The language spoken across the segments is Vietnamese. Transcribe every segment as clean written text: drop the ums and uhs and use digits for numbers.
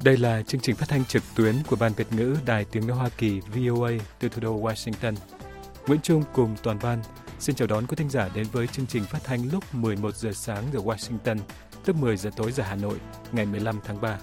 Đây là chương trình phát thanh trực tuyến của Ban Việt ngữ Đài Tiếng nói Hoa Kỳ VOA từ thủ đô Washington. Nguyễn Trung cùng toàn ban xin chào đón quý thính giả đến với chương trình phát thanh lúc 11 giờ sáng giờ Washington, tức 10 giờ tối giờ Hà Nội, ngày 15 tháng 3.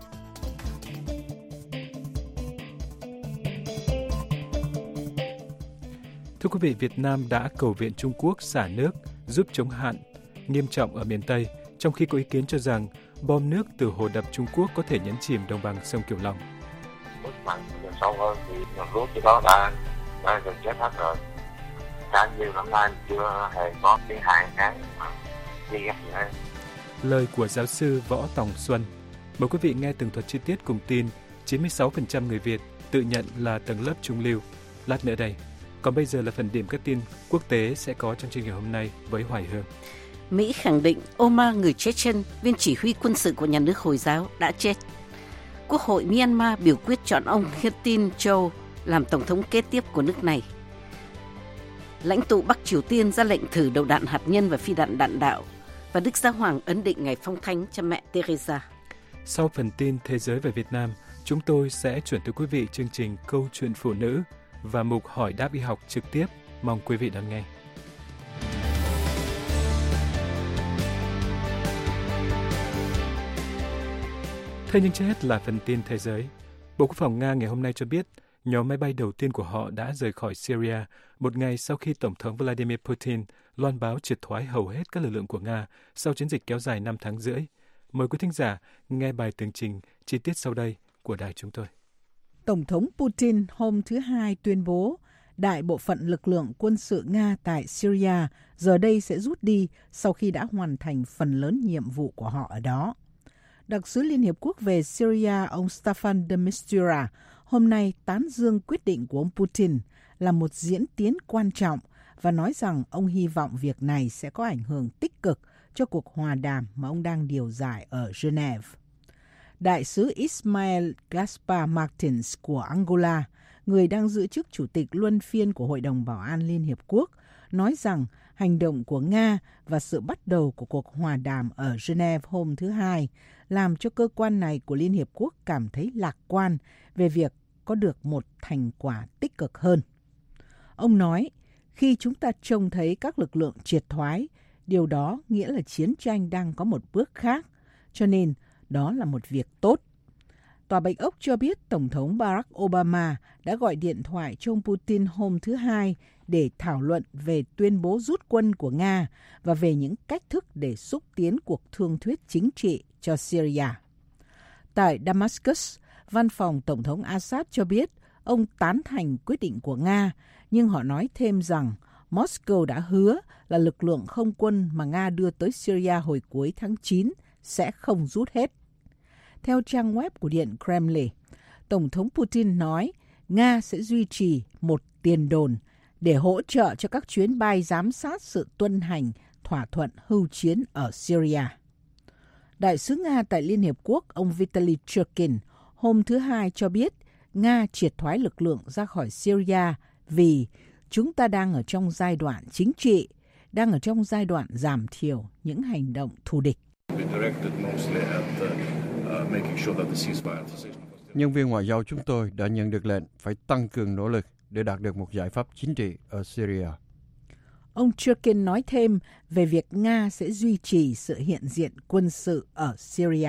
Thưa quý vị, Việt Nam đã cầu viện Trung Quốc xả nước giúp chống hạn nghiêm trọng ở miền Tây, trong khi có ý kiến cho rằng bom nước từ hồ đập Trung Quốc có thể nhấn chìm đồng bằng sông Cửu Long. Nước mặn sâu hơn thì nguồn nước trên đó đã gần chết hết rồi. Cả nhiều năm nay chưa hề có cái hạn hán gì hết. Lời của giáo sư Võ Tòng Xuân. Mời quý vị nghe tường thuật chi tiết cùng tin 96% người Việt tự nhận là tầng lớp trung lưu. Lát nữa đây. Còn bây giờ là phần điểm các tin quốc tế sẽ có trong chương trình hôm nay với Hoài Hương. Mỹ khẳng định Omar, người Chechen, viên chỉ huy quân sự của nhà nước Hồi giáo, đã chết. Quốc hội Myanmar biểu quyết chọn ông Hitin Châu làm tổng thống kế tiếp của nước này. Lãnh tụ Bắc Triều Tiên ra lệnh thử đầu đạn hạt nhân và phi đạn đạn đạo. Và Đức Giáo Hoàng ấn định ngày phong thánh cho mẹ Teresa. Sau phần tin thế giới về Việt Nam, chúng tôi sẽ chuyển tới quý vị chương trình Câu chuyện phụ nữ và mục hỏi đáp y học trực tiếp. Mong quý vị đón nghe. Thế nhưng trước hết là phần tin thế giới. Bộ Quốc phòng Nga ngày hôm nay cho biết nhóm máy bay đầu tiên của họ đã rời khỏi Syria một ngày sau khi Tổng thống Vladimir Putin loan báo triệt thoái hầu hết các lực lượng của Nga sau chiến dịch kéo dài 5 tháng rưỡi. Mời quý thính giả nghe bài tường trình chi tiết sau đây của đài chúng tôi. Tổng thống Putin hôm thứ Hai tuyên bố đại bộ phận lực lượng quân sự Nga tại Syria giờ đây sẽ rút đi sau khi đã hoàn thành phần lớn nhiệm vụ của họ ở đó. Đặc sứ Liên Hiệp Quốc về Syria ông Staffan de Mistura hôm nay tán dương quyết định của ông Putin là một diễn tiến quan trọng và nói rằng ông hy vọng việc này sẽ có ảnh hưởng tích cực cho cuộc hòa đàm mà ông đang điều giải ở Geneva. Đại sứ Ismael Gaspar Martins của Angola, người đang giữ chức chủ tịch luân phiên của Hội đồng Bảo an Liên Hiệp Quốc, nói rằng hành động của Nga và sự bắt đầu của cuộc hòa đàm ở Geneva hôm thứ Hai làm cho cơ quan này của Liên Hiệp Quốc cảm thấy lạc quan về việc có được một thành quả tích cực hơn. Ông nói, khi chúng ta trông thấy các lực lượng triệt thoái, điều đó nghĩa là chiến tranh đang có một bước khác, cho nên đó là một việc tốt. Tòa Bạch Ốc cho biết Tổng thống Barack Obama đã gọi điện thoại cho ông Putin hôm thứ Hai để thảo luận về tuyên bố rút quân của Nga và về những cách thức để xúc tiến cuộc thương thuyết chính trị cho Syria. Tại Damascus, văn phòng Tổng thống Assad cho biết ông tán thành quyết định của Nga, nhưng họ nói thêm rằng Moscow đã hứa là lực lượng không quân mà Nga đưa tới Syria hồi cuối tháng 9 sẽ không rút hết. Theo trang web của Điện Kremlin, Tổng thống Putin nói Nga sẽ duy trì một tiền đồn để hỗ trợ cho các chuyến bay giám sát sự tuân hành thỏa thuận hưu chiến ở Syria. Đại sứ Nga tại Liên Hiệp Quốc, ông Vitaly Churkin, hôm thứ Hai cho biết Nga triệt thoái lực lượng ra khỏi Syria vì chúng ta đang ở trong giai đoạn chính trị, đang ở trong giai đoạn giảm thiểu những hành động thù địch. Nhân viên ngoại giao chúng tôi đã nhận được lệnh phải tăng cường nỗ lực để đạt được một giải pháp chính trị ở Syria. Ông Churkin nói thêm về việc Nga sẽ duy trì sự hiện diện quân sự ở Syria.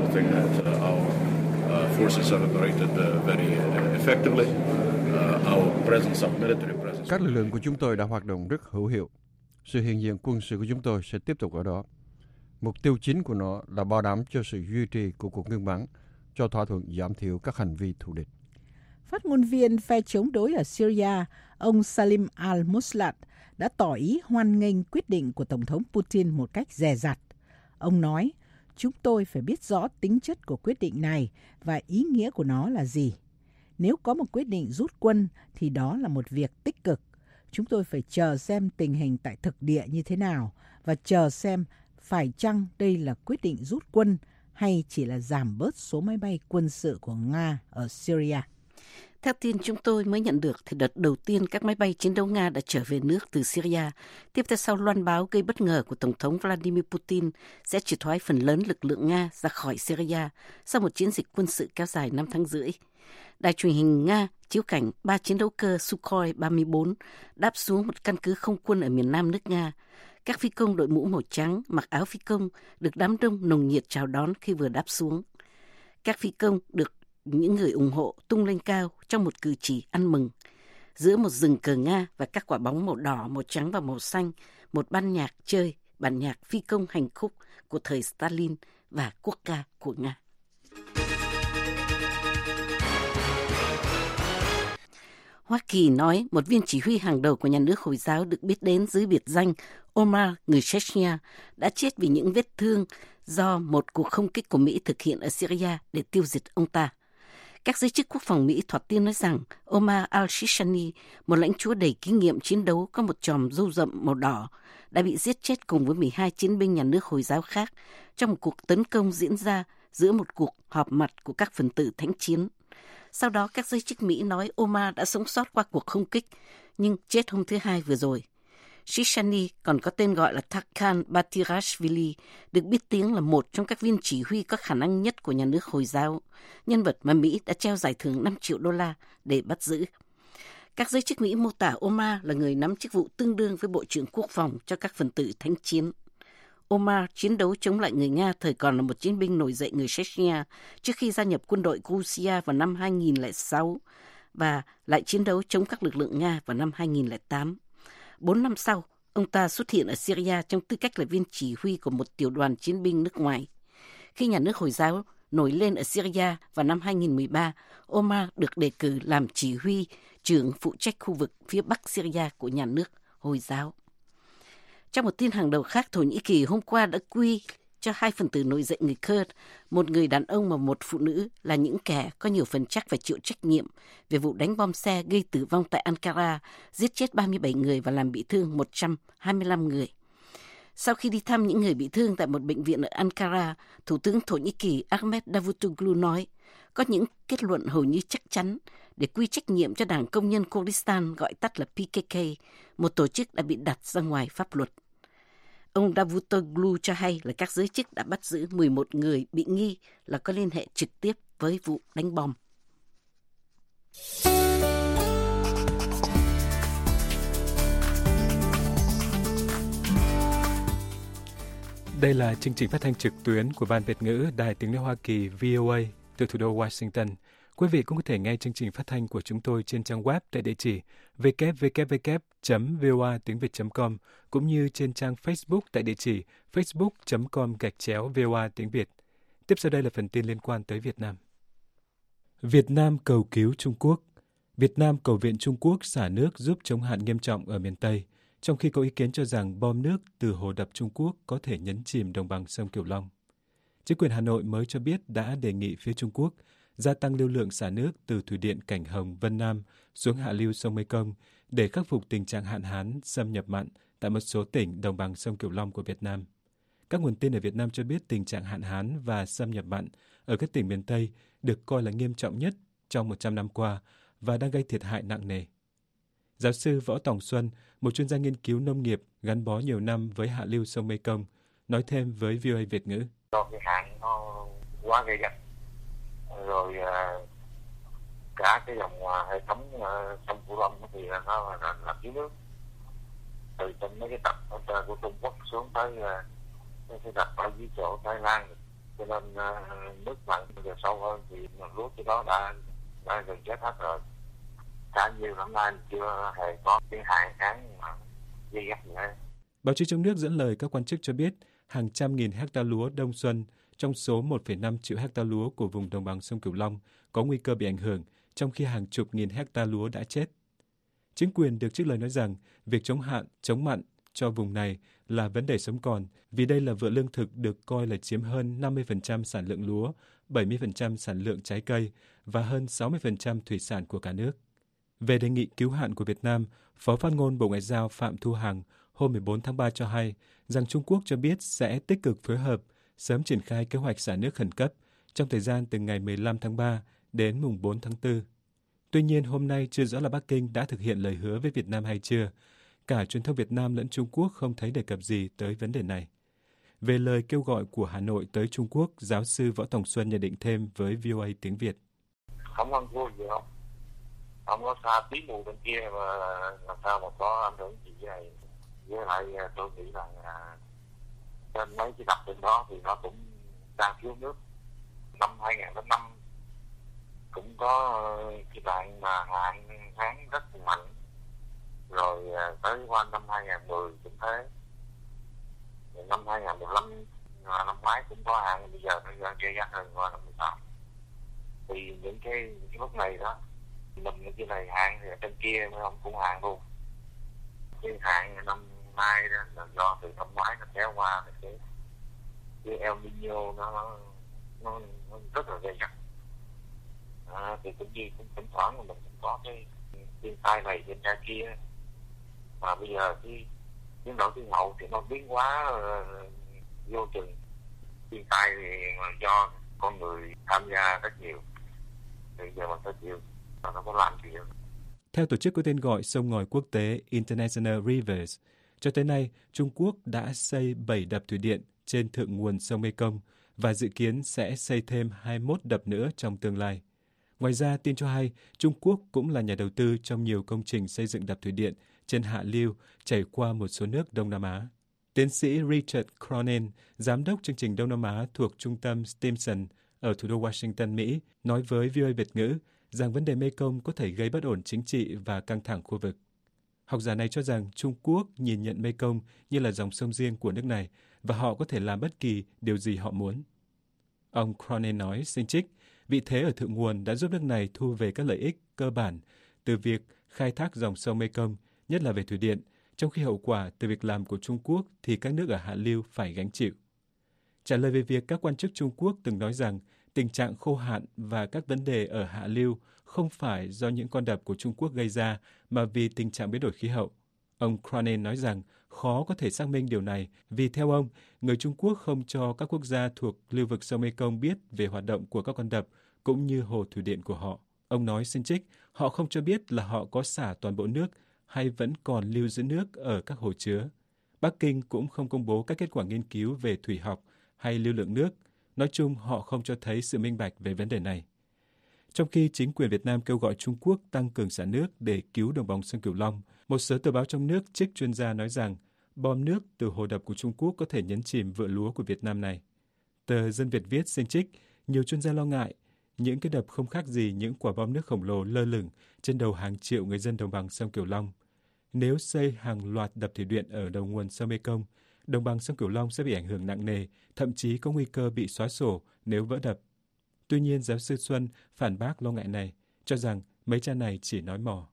Các lực lượng của chúng tôi đã hoạt động rất hữu hiệu. Sự hiện diện quân sự của chúng tôi sẽ tiếp tục ở đó. Mục tiêu chính của nó là bảo đảm cho sự duy trì của cuộc ngưng bắn, cho thỏa thuận giảm thiểu các hành vi thù địch. Phát ngôn viên phe chống đối ở Syria, ông Salim al-Muslat, đã tỏ ý hoan nghênh quyết định của Tổng thống Putin một cách dè dặt. Ông nói, chúng tôi phải biết rõ tính chất của quyết định này và ý nghĩa của nó là gì. Nếu có một quyết định rút quân thì đó là một việc tích cực. Chúng tôi phải chờ xem tình hình tại thực địa như thế nào và chờ xem phải chăng đây là quyết định rút quân hay chỉ là giảm bớt số máy bay quân sự của Nga ở Syria. Theo tin chúng tôi mới nhận được, thì đợt đầu tiên các máy bay chiến đấu Nga đã trở về nước từ Syria, tiếp theo sau loan báo gây bất ngờ của Tổng thống Vladimir Putin sẽ triệt thoái phần lớn lực lượng Nga ra khỏi Syria sau một chiến dịch quân sự kéo dài 5 tháng rưỡi. Đài truyền hình Nga chiếu cảnh 3 chiến đấu cơ Sukhoi 34 đáp xuống một căn cứ không quân ở miền nam nước Nga. Các phi công đội mũ màu trắng mặc áo phi công được đám đông nồng nhiệt chào đón khi vừa đáp xuống. Các phi công được những người ủng hộ tung lên cao trong một cử chỉ ăn mừng. Giữa một rừng cờ Nga và các quả bóng màu đỏ, màu trắng và màu xanh, một ban nhạc chơi bản nhạc phi công hành khúc của thời Stalin và quốc ca của Nga. Hoa Kỳ nói một viên chỉ huy hàng đầu của nhà nước Hồi giáo được biết đến dưới biệt danh Omar, người Chechnya, đã chết vì những vết thương do một cuộc không kích của Mỹ thực hiện ở Syria để tiêu diệt ông ta. Các giới chức quốc phòng Mỹ thoạt tiên nói rằng Omar al-Shishani, một lãnh chúa đầy kinh nghiệm chiến đấu có một chòm râu rậm màu đỏ, đã bị giết chết cùng với 12 chiến binh nhà nước Hồi giáo khác trong một cuộc tấn công diễn ra giữa một cuộc họp mặt của các phần tử thánh chiến. Sau đó, các giới chức Mỹ nói Omar đã sống sót qua cuộc không kích, nhưng chết hôm thứ Hai vừa rồi. Shishani, còn có tên gọi là Tarkan Batirashvili, được biết tiếng là một trong các viên chỉ huy có khả năng nhất của nhà nước Hồi giáo, nhân vật mà Mỹ đã treo giải thưởng $5 triệu để bắt giữ. Các giới chức Mỹ mô tả Omar là người nắm chức vụ tương đương với Bộ trưởng Quốc phòng cho các phần tử thánh chiến. Omar chiến đấu chống lại người Nga thời còn là một chiến binh nổi dậy người Chechnya trước khi gia nhập quân đội Georgia vào năm 2006 và lại chiến đấu chống các lực lượng Nga vào năm 2008. 4 năm sau, ông ta xuất hiện ở Syria trong tư cách là viên chỉ huy của một tiểu đoàn chiến binh nước ngoài. Khi nhà nước Hồi giáo nổi lên ở Syria vào năm 2013, Omar được đề cử làm chỉ huy trưởng phụ trách khu vực phía Bắc Syria của nhà nước Hồi giáo. Trong một tin hàng đầu khác, Thổ Nhĩ Kỳ hôm qua đã quy cho 2 phần tử nổi dậy người Kurd, một người đàn ông và một phụ nữ, là những kẻ có nhiều phần chắc phải chịu trách nhiệm về vụ đánh bom xe gây tử vong tại Ankara, giết chết 37 người và làm bị thương 125 người. Sau khi đi thăm những người bị thương tại một bệnh viện ở Ankara, Thủ tướng Thổ Nhĩ Kỳ Ahmet Davutoglu nói có những kết luận hầu như chắc chắn để quy trách nhiệm cho Đảng Công nhân Kurdistan, gọi tắt là PKK, một tổ chức đã bị đặt ra ngoài pháp luật. Ông Davutoglu cho hay là các giới chức đã bắt giữ 11 người bị nghi là có liên hệ trực tiếp với vụ đánh bom. Đây là chương trình phát thanh trực tuyến của Ban Việt ngữ Đài Tiếng nói Hoa Kỳ VOA từ thủ đô Washington. Quý vị cũng có thể nghe chương trình phát thanh của chúng tôi trên trang web tại địa chỉ www.voatiengviet.com cũng như trên trang Facebook tại địa chỉ facebook.com/VOA tiếng Việt. Tiếp sau đây là phần tin liên quan tới Việt Nam. Việt Nam cầu cứu Trung Quốc. Việt Nam cầu viện Trung Quốc xả nước giúp chống hạn nghiêm trọng ở miền Tây, trong khi có ý kiến cho rằng bom nước từ hồ đập Trung Quốc có thể nhấn chìm đồng bằng sông Cửu Long. Chính quyền Hà Nội mới cho biết đã đề nghị phía Trung Quốc gia tăng lưu lượng xả nước từ thủy điện Cảnh Hồng, Vân Nam xuống hạ lưu sông Mekong để khắc phục tình trạng hạn hán, xâm nhập mặn tại một số tỉnh đồng bằng sông Cửu Long của Việt Nam. Các nguồn tin ở Việt Nam cho biết tình trạng hạn hán và xâm nhập mặn ở các tỉnh miền Tây được coi là nghiêm trọng nhất trong 100 năm qua và đang gây thiệt hại nặng nề. Giáo sư Võ Tòng Xuân, một chuyên gia nghiên cứu nông nghiệp gắn bó nhiều năm với hạ lưu sông Mekong, nói thêm với VOA Việt ngữ. Do cái hạn nó quá gay gắt, rồi cả cái dòng hệ thống sông Cửu Long thì nó là thiếu nước, từ trên mấy cái đập của Trung Quốc xuống tới cái đập ở dưới chỗ Thái Lan, cho nên nước mặn bây giờ sâu hơn thì lúa cái đó đã gần chết hết rồi. Cả nhiều năm nay chưa hề có cái hạn hán gây gắt gì hết. Báo chí trong nước dẫn lời các quan chức cho biết hàng trăm nghìn hecta lúa đông xuân trong số 1,5 triệu hecta lúa của vùng đồng bằng sông Cửu Long có nguy cơ bị ảnh hưởng, trong khi hàng chục nghìn hecta lúa đã chết. Chính quyền được trích lời nói rằng việc chống hạn, chống mặn cho vùng này là vấn đề sống còn, vì đây là vựa lương thực được coi là chiếm hơn 50% sản lượng lúa, 70% sản lượng trái cây và hơn 60% thủy sản của cả nước. Về đề nghị cứu hạn của Việt Nam, Phó Phát ngôn Bộ Ngoại giao Phạm Thu Hằng hôm 14 tháng 3 cho hay rằng Trung Quốc cho biết sẽ tích cực phối hợp sớm triển khai kế hoạch xả nước khẩn cấp trong thời gian từ ngày 15 tháng 3 đến mùng 4 tháng 4. Tuy nhiên, hôm nay chưa rõ là Bắc Kinh đã thực hiện lời hứa với Việt Nam hay chưa. Cả truyền thông Việt Nam lẫn Trung Quốc không thấy đề cập gì tới vấn đề này. Về lời kêu gọi của Hà Nội tới Trung Quốc, giáo sư Võ Tòng Xuân nhận định thêm với VOA tiếng Việt. Không ăn thua gì không? Không có xa tí mù bên kia mà làm sao mà có ảnh hưởng gì vậy? Với lại tôi nghĩ rằng trên mấy cái đập bên đó thì nó cũng đang thiếu nước. Năm 2005 cũng có cái đoạn mà hạn hán rất mạnh. Rồi tới qua năm 2010 cũng thế. Rồi năm 2015 năm ngoái cũng có hạn, bây giờ nó đang gây gắt hơn qua năm 2018. Thì những cái lúc này đó, mình cái này hạn thì ở trên kia mới không cũng hạn luôn. Cái hạn năm nay đó là do từ năm ngoái nó kéo qua thì cái El Nino nó rất là gây gắt. Thì cũng như cũng thỉnh thoảng mà mình cũng có cái thiên tai này trên ra kia, mà bây giờ cái biến đổi khí hậu thì nó biến hóa vô chừng. Thiên tai thì do con người tham gia rất nhiều, thì giờ mình phải chịu, mà nó có làm gì đâu. Theo tổ chức có tên gọi sông ngòi quốc tế International Rivers, cho tới nay Trung Quốc đã xây 7 đập thủy điện trên thượng nguồn sông Mekong và dự kiến sẽ xây thêm 21 đập nữa trong tương lai. Ngoài ra, tin cho hay Trung Quốc cũng là nhà đầu tư trong nhiều công trình xây dựng đập thủy điện trên hạ lưu chảy qua một số nước Đông Nam Á. Tiến sĩ Richard Cronin, giám đốc chương trình Đông Nam Á thuộc trung tâm Stimson ở thủ đô Washington, Mỹ, nói với VOA Việt ngữ rằng vấn đề Mekong có thể gây bất ổn chính trị và căng thẳng khu vực. Học giả này cho rằng Trung Quốc nhìn nhận Mekong như là dòng sông riêng của nước này và họ có thể làm bất kỳ điều gì họ muốn. Ông Cronin nói, xin trích, vị thế ở thượng nguồn đã giúp nước này thu về các lợi ích cơ bản từ việc khai thác dòng sông Mekong, nhất là về thủy điện, trong khi hậu quả từ việc làm của Trung Quốc thì các nước ở hạ lưu phải gánh chịu. Trả lời về việc các quan chức Trung Quốc từng nói rằng tình trạng khô hạn và các vấn đề ở hạ lưu không phải do những con đập của Trung Quốc gây ra mà vì tình trạng biến đổi khí hậu, ông Cronin nói rằng khó có thể xác minh điều này vì theo ông, người Trung Quốc không cho các quốc gia thuộc lưu vực sông Mekong biết về hoạt động của các con đập cũng như hồ thủy điện của họ. Ông nói xin trích, họ không cho biết là họ có xả toàn bộ nước hay vẫn còn lưu giữ nước ở các hồ chứa. Bắc Kinh cũng không công bố các kết quả nghiên cứu về thủy học hay lưu lượng nước. Nói chung, họ không cho thấy sự minh bạch về vấn đề này. Trong khi chính quyền Việt Nam kêu gọi Trung Quốc tăng cường xả nước để cứu đồng bằng sông Cửu Long, một số tờ báo trong nước trích chuyên gia nói rằng bom nước từ hồ đập của Trung Quốc có thể nhấn chìm vựa lúa của Việt Nam này. Tờ Dân Việt viết xin trích, nhiều chuyên gia lo ngại những cái đập không khác gì những quả bom nước khổng lồ lơ lửng trên đầu hàng triệu người dân đồng bằng sông Cửu Long. Nếu xây hàng loạt đập thủy điện ở đầu nguồn sông Mekong, đồng bằng sông Cửu Long sẽ bị ảnh hưởng nặng nề, thậm chí có nguy cơ bị xóa sổ nếu vỡ đập. Tuy nhiên, giáo sư Xuân phản bác lo ngại này, cho rằng mấy cha này chỉ nói mò.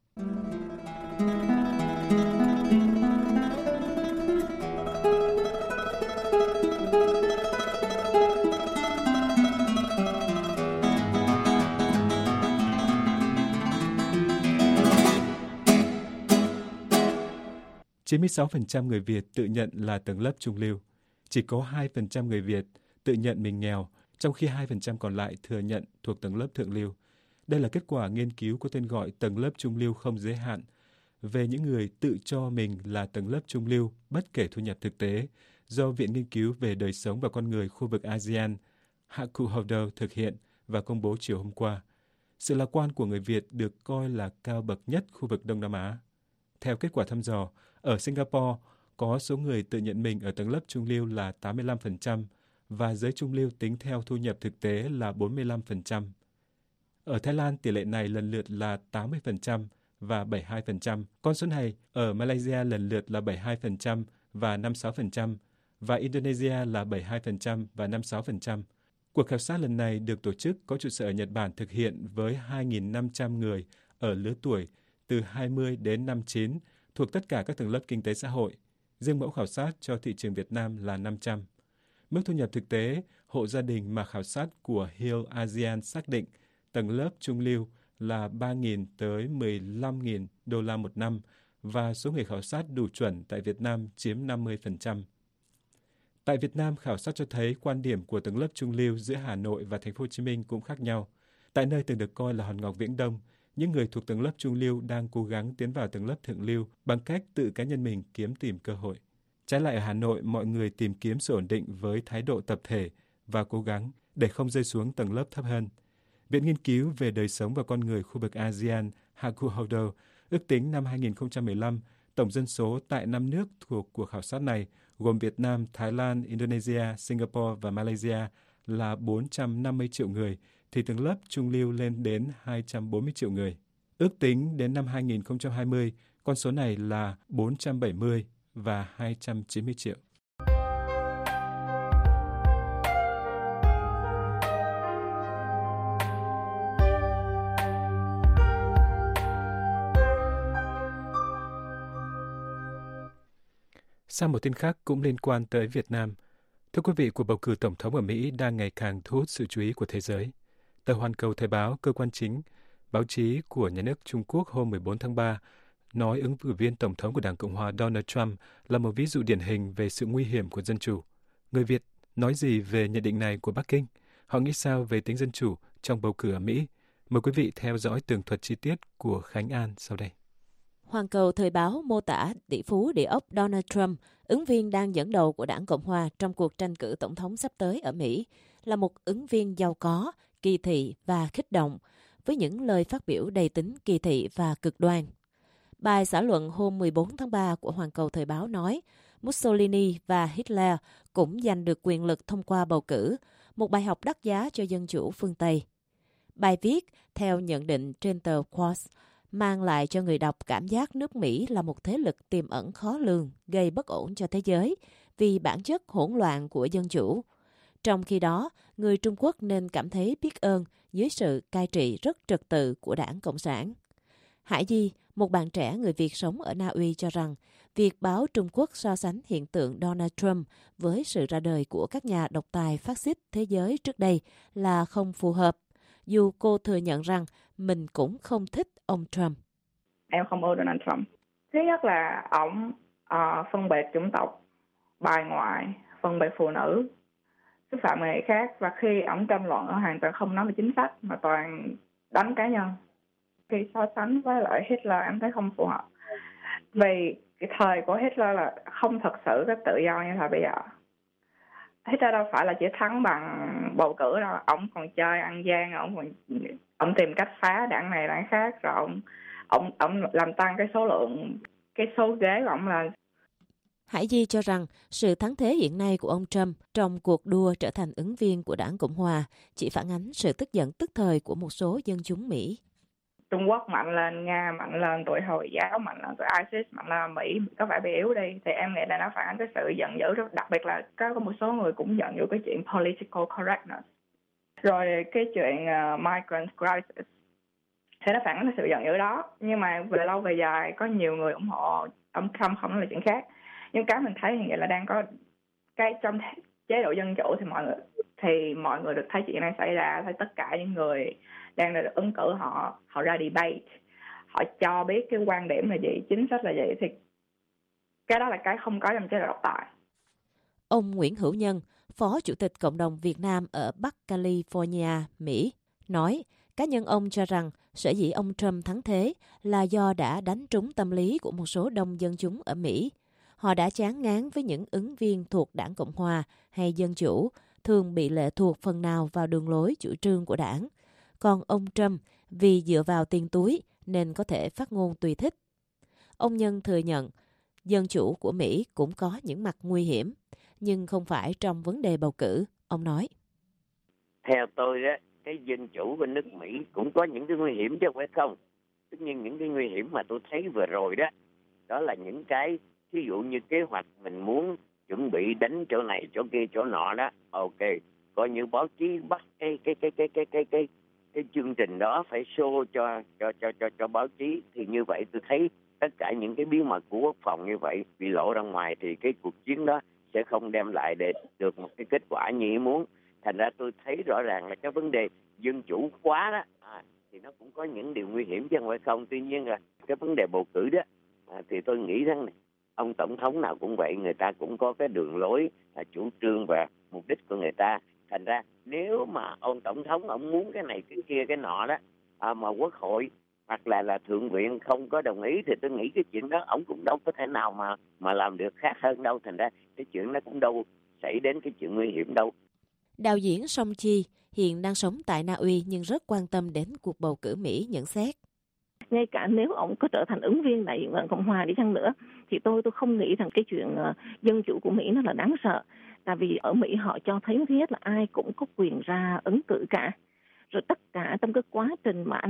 96% người Việt tự nhận là tầng lớp trung lưu. Chỉ có 2% người Việt tự nhận mình nghèo, trong khi 2% còn lại thừa nhận thuộc tầng lớp thượng lưu. Đây là kết quả nghiên cứu có tên gọi tầng lớp trung lưu không giới hạn về những người tự cho mình là tầng lớp trung lưu bất kể thu nhập thực tế do Viện Nghiên cứu về đời sống và con người khu vực ASEAN Hakuhodo thực hiện và công bố chiều hôm qua. Sự lạc quan của người Việt được coi là cao bậc nhất khu vực Đông Nam Á. Theo kết quả thăm dò, ở Singapore có số người tự nhận mình ở tầng lớp trung lưu là 85% và giới trung lưu tính theo thu nhập thực tế là 45%. Ở Thái Lan, tỷ lệ này lần lượt là 80% và 72%. Con số này ở Malaysia lần lượt là 72% và 56%, và Indonesia là 72% và 56%. Cuộc khảo sát lần này được tổ chức có trụ sở ở Nhật Bản thực hiện với 2.500 người ở lứa tuổi từ 20 đến 59 thuộc tất cả các tầng lớp kinh tế xã hội. Riêng mẫu khảo sát cho thị trường Việt Nam là 500. Mức thu nhập thực tế hộ gia đình mà khảo sát của Hill ASEAN xác định tầng lớp trung lưu là 3.000 tới 15.000 đô la một năm và số người khảo sát đủ chuẩn tại Việt Nam chiếm 50%. Tại Việt Nam, khảo sát cho thấy quan điểm của tầng lớp trung lưu giữa Hà Nội và Thành phố Hồ Chí Minh cũng khác nhau. Tại nơi từng được coi là hòn ngọc viễn đông, những người thuộc tầng lớp trung lưu đang cố gắng tiến vào tầng lớp thượng lưu bằng cách tự cá nhân mình kiếm tìm cơ hội. Trái lại ở Hà Nội, mọi người tìm kiếm sự ổn định với thái độ tập thể và cố gắng để không rơi xuống tầng lớp thấp hơn. Viện Nghiên cứu về đời sống và con người khu vực ASEAN Hakuhodo ước tính năm 2015, tổng dân số tại 5 nước thuộc cuộc khảo sát này gồm Việt Nam, Thái Lan, Indonesia, Singapore và Malaysia là 450 triệu người, thì tầng lớp trung lưu lên đến 240 triệu người. Ước tính đến năm 2020, con số này là 470 và 290 triệu. Sang một tin khác cũng liên quan tới Việt Nam. Thưa quý vị, cuộc bầu cử tổng thống ở Mỹ đang ngày càng thu hút sự chú ý của thế giới. Tờ Hoàn Cầu Thời báo, cơ quan chính báo chí của nhà nước Trung Quốc hôm 14 tháng 3, nói ứng cử viên tổng thống của Đảng Cộng hòa Donald Trump là một ví dụ điển hình về sự nguy hiểm của dân chủ. Người Việt nói gì về nhận định này của Bắc Kinh? Họ nghĩ sao về tính dân chủ trong bầu cử ở Mỹ? Mời quý vị theo dõi tường thuật chi tiết của Khánh An sau đây. Hoàn Cầu Thời báo mô tả tỷ phú địa ốc Donald Trump, ứng viên đang dẫn đầu của Đảng Cộng hòa trong cuộc tranh cử tổng thống sắp tới ở Mỹ, là một ứng viên giàu có, kỳ thị và kích động, với những lời phát biểu đầy tính kỳ thị và cực đoan. Bài xã luận hôm 14 tháng 3 của Hoàn Cầu Thời báo nói, Mussolini và Hitler cũng giành được quyền lực thông qua bầu cử, một bài học đắt giá cho dân chủ phương Tây. Bài viết, theo nhận định trên tờ Quartz, mang lại cho người đọc cảm giác nước Mỹ là một thế lực tiềm ẩn khó lường, gây bất ổn cho thế giới vì bản chất hỗn loạn của dân chủ. Trong khi đó, người Trung Quốc nên cảm thấy biết ơn dưới sự cai trị rất trật tự của Đảng Cộng sản. Hải Di, một bạn trẻ người Việt sống ở Na Uy cho rằng, việc báo Trung Quốc so sánh hiện tượng Donald Trump với sự ra đời của các nhà độc tài phát xít thế giới trước đây là không phù hợp, dù cô thừa nhận rằng mình cũng không thích ông Trump. Em không ưa Donald Trump. Thứ nhất là ổng phân biệt chủng tộc, bài ngoại, phân biệt phụ nữ, xúc phạm người khác, và khi ổng tranh luận ở hoàn toàn không nói về chính sách mà toàn đánh cá nhân. Khi so sánh với lại Hitler em thấy không phù hợp. Vì cái thời của Hitler là không thật sự có tự do như thời bây giờ. Hitler đâu phải là chỉ thắng bằng bầu cử đâu, ổng còn chơi ăn gian, ổng tìm cách phá đảng này đảng khác, rồi ổng làm tăng cái số ghế của ổng lên. Hải Di cho rằng sự thắng thế hiện nay của ông Trump trong cuộc đua trở thành ứng viên của Đảng Cộng hòa chỉ phản ánh sự tức giận tức thời của một số dân chúng Mỹ. Trung Quốc mạnh lên, Nga mạnh lên, tụi Hồi giáo mạnh lên, tụi ISIS mạnh lên, Mỹ có vẻ bị yếu đi. Thì em nghĩ là nó phản ánh cái sự giận dữ, đặc biệt là có một số người cũng giận dữ cái chuyện political correctness. Rồi cái chuyện migrant crisis thì nó phản ánh cái sự giận dữ đó. Nhưng mà về lâu về dài có nhiều người ủng hộ ông Trump, không nói là chuyện khác. Nhưng cái mình thấy hiện là đang có cái trong chế độ dân chủ thì mọi người được thấy chuyện này xảy ra, thấy tất cả những người đang được ứng cử họ ra debate, họ cho biết cái quan điểm là gì, chính sách là gì, thì cái đó là cái không có trong chế độ độc tài. Ông Nguyễn Hữu Nhân, Phó Chủ tịch Cộng đồng Việt Nam ở Bắc California, Mỹ, nói cá nhân ông cho rằng sở dĩ ông Trump thắng thế là do đã đánh trúng tâm lý của một số đông dân chúng ở Mỹ. Họ đã chán ngán với những ứng viên thuộc Đảng Cộng hòa hay Dân chủ, thường bị lệ thuộc phần nào vào đường lối chủ trương của đảng. Còn ông Trump, vì dựa vào tiền túi nên có thể phát ngôn tùy thích. Ông Nhân thừa nhận, dân chủ của Mỹ cũng có những mặt nguy hiểm, nhưng không phải trong vấn đề bầu cử, ông nói. Theo tôi đó, cái dân chủ bên nước Mỹ cũng có những cái nguy hiểm chứ không phải không. Tất nhiên những cái nguy hiểm mà tôi thấy vừa rồi đó là những cái, ví dụ như kế hoạch mình muốn chuẩn bị đánh chỗ này, chỗ kia, chỗ nọ đó. Ok, coi như báo chí bắt cái chương trình đó phải show cho báo chí, thì như vậy tôi thấy tất cả những cái bí mật của quốc phòng như vậy bị lộ ra ngoài thì cái cuộc chiến đó sẽ không đem lại được một cái kết quả như ý muốn. Thành ra tôi thấy rõ ràng là cái vấn đề dân chủ quá đó thì nó cũng có những điều nguy hiểm chứ không phải không. Tuy nhiên là cái vấn đề bầu cử đó thì tôi nghĩ rằng này, ông tổng thống nào cũng vậy, người ta cũng có cái đường lối, chủ trương và mục đích của người ta. Thành ra nếu mà ông tổng thống ông muốn cái này cái kia cái nọ đó mà quốc hội hoặc là thượng viện không có đồng ý, thì tôi nghĩ cái chuyện đó ông cũng đâu có thể nào mà làm được khác hơn đâu. Thành ra cái chuyện nó cũng đâu xảy đến cái chuyện nguy hiểm đâu. Đạo diễn Song Chi hiện đang sống tại Na Uy nhưng rất quan tâm đến cuộc bầu cử Mỹ nhận xét. Ngay cả nếu ông có trở thành ứng viên đại diện Đảng Cộng Hòa đi chăng nữa, thì tôi không nghĩ rằng cái chuyện dân chủ của Mỹ nó là đáng sợ. Tại vì ở Mỹ họ cho thấy thứ nhất là ai cũng có quyền ra ứng cử cả. Rồi tất cả trong cái quá trình mà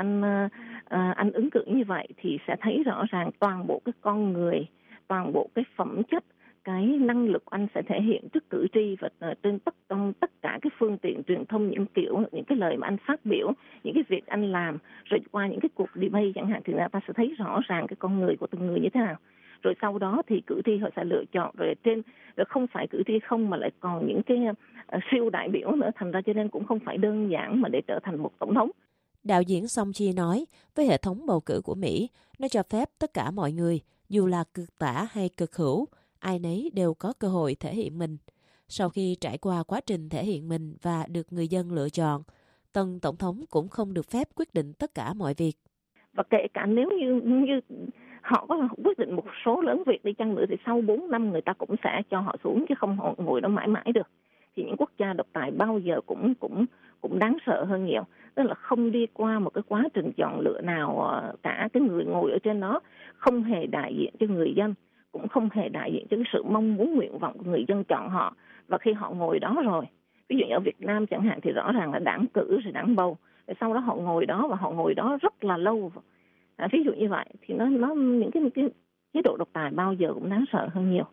anh ứng cử như vậy thì sẽ thấy rõ ràng toàn bộ cái con người, toàn bộ cái phẩm chất, cái năng lực anh sẽ thể hiện trước cử tri và trên tất cả cái phương tiện truyền thông, những kiểu, những cái lời mà anh phát biểu, những cái việc anh làm, rồi qua những cái cuộc debate chẳng hạn, thì người ta sẽ thấy rõ ràng cái con người của từng người như thế nào. Rồi sau đó thì cử tri họ sẽ lựa chọn, rồi không phải cử tri không mà lại còn những cái siêu đại biểu nữa, thành ra cho nên cũng không phải đơn giản mà để trở thành một tổng thống. Đạo diễn Song Chi nói, với hệ thống bầu cử của Mỹ, nó cho phép tất cả mọi người, dù là cực tả hay cực hữu, ai nấy đều có cơ hội thể hiện mình. Sau khi trải qua quá trình thể hiện mình và được người dân lựa chọn, tân tổng thống cũng không được phép quyết định tất cả mọi việc. Và kể cả nếu như họ có quyết định một số lớn việc đi chăng nữa, thì sau 4 năm người ta cũng sẽ cho họ xuống, chứ không họ ngồi đó mãi mãi được. Thì những quốc gia độc tài bao giờ cũng đáng sợ hơn nhiều. Tức là không đi qua một cái quá trình chọn lựa nào cả, cái người ngồi ở trên đó không hề đại diện cho người dân, cũng không hề đại diện cho cái sự mong muốn nguyện vọng của người dân chọn họ. Và khi họ ngồi đó rồi, ví dụ như ở Việt Nam chẳng hạn, thì rõ ràng là đảng cử rồi đảng bầu, rồi sau đó họ ngồi đó và họ ngồi đó rất là lâu. Ví dụ như vậy thì nó những cái chế độ độc tài bao giờ cũng đáng sợ hơn nhiều.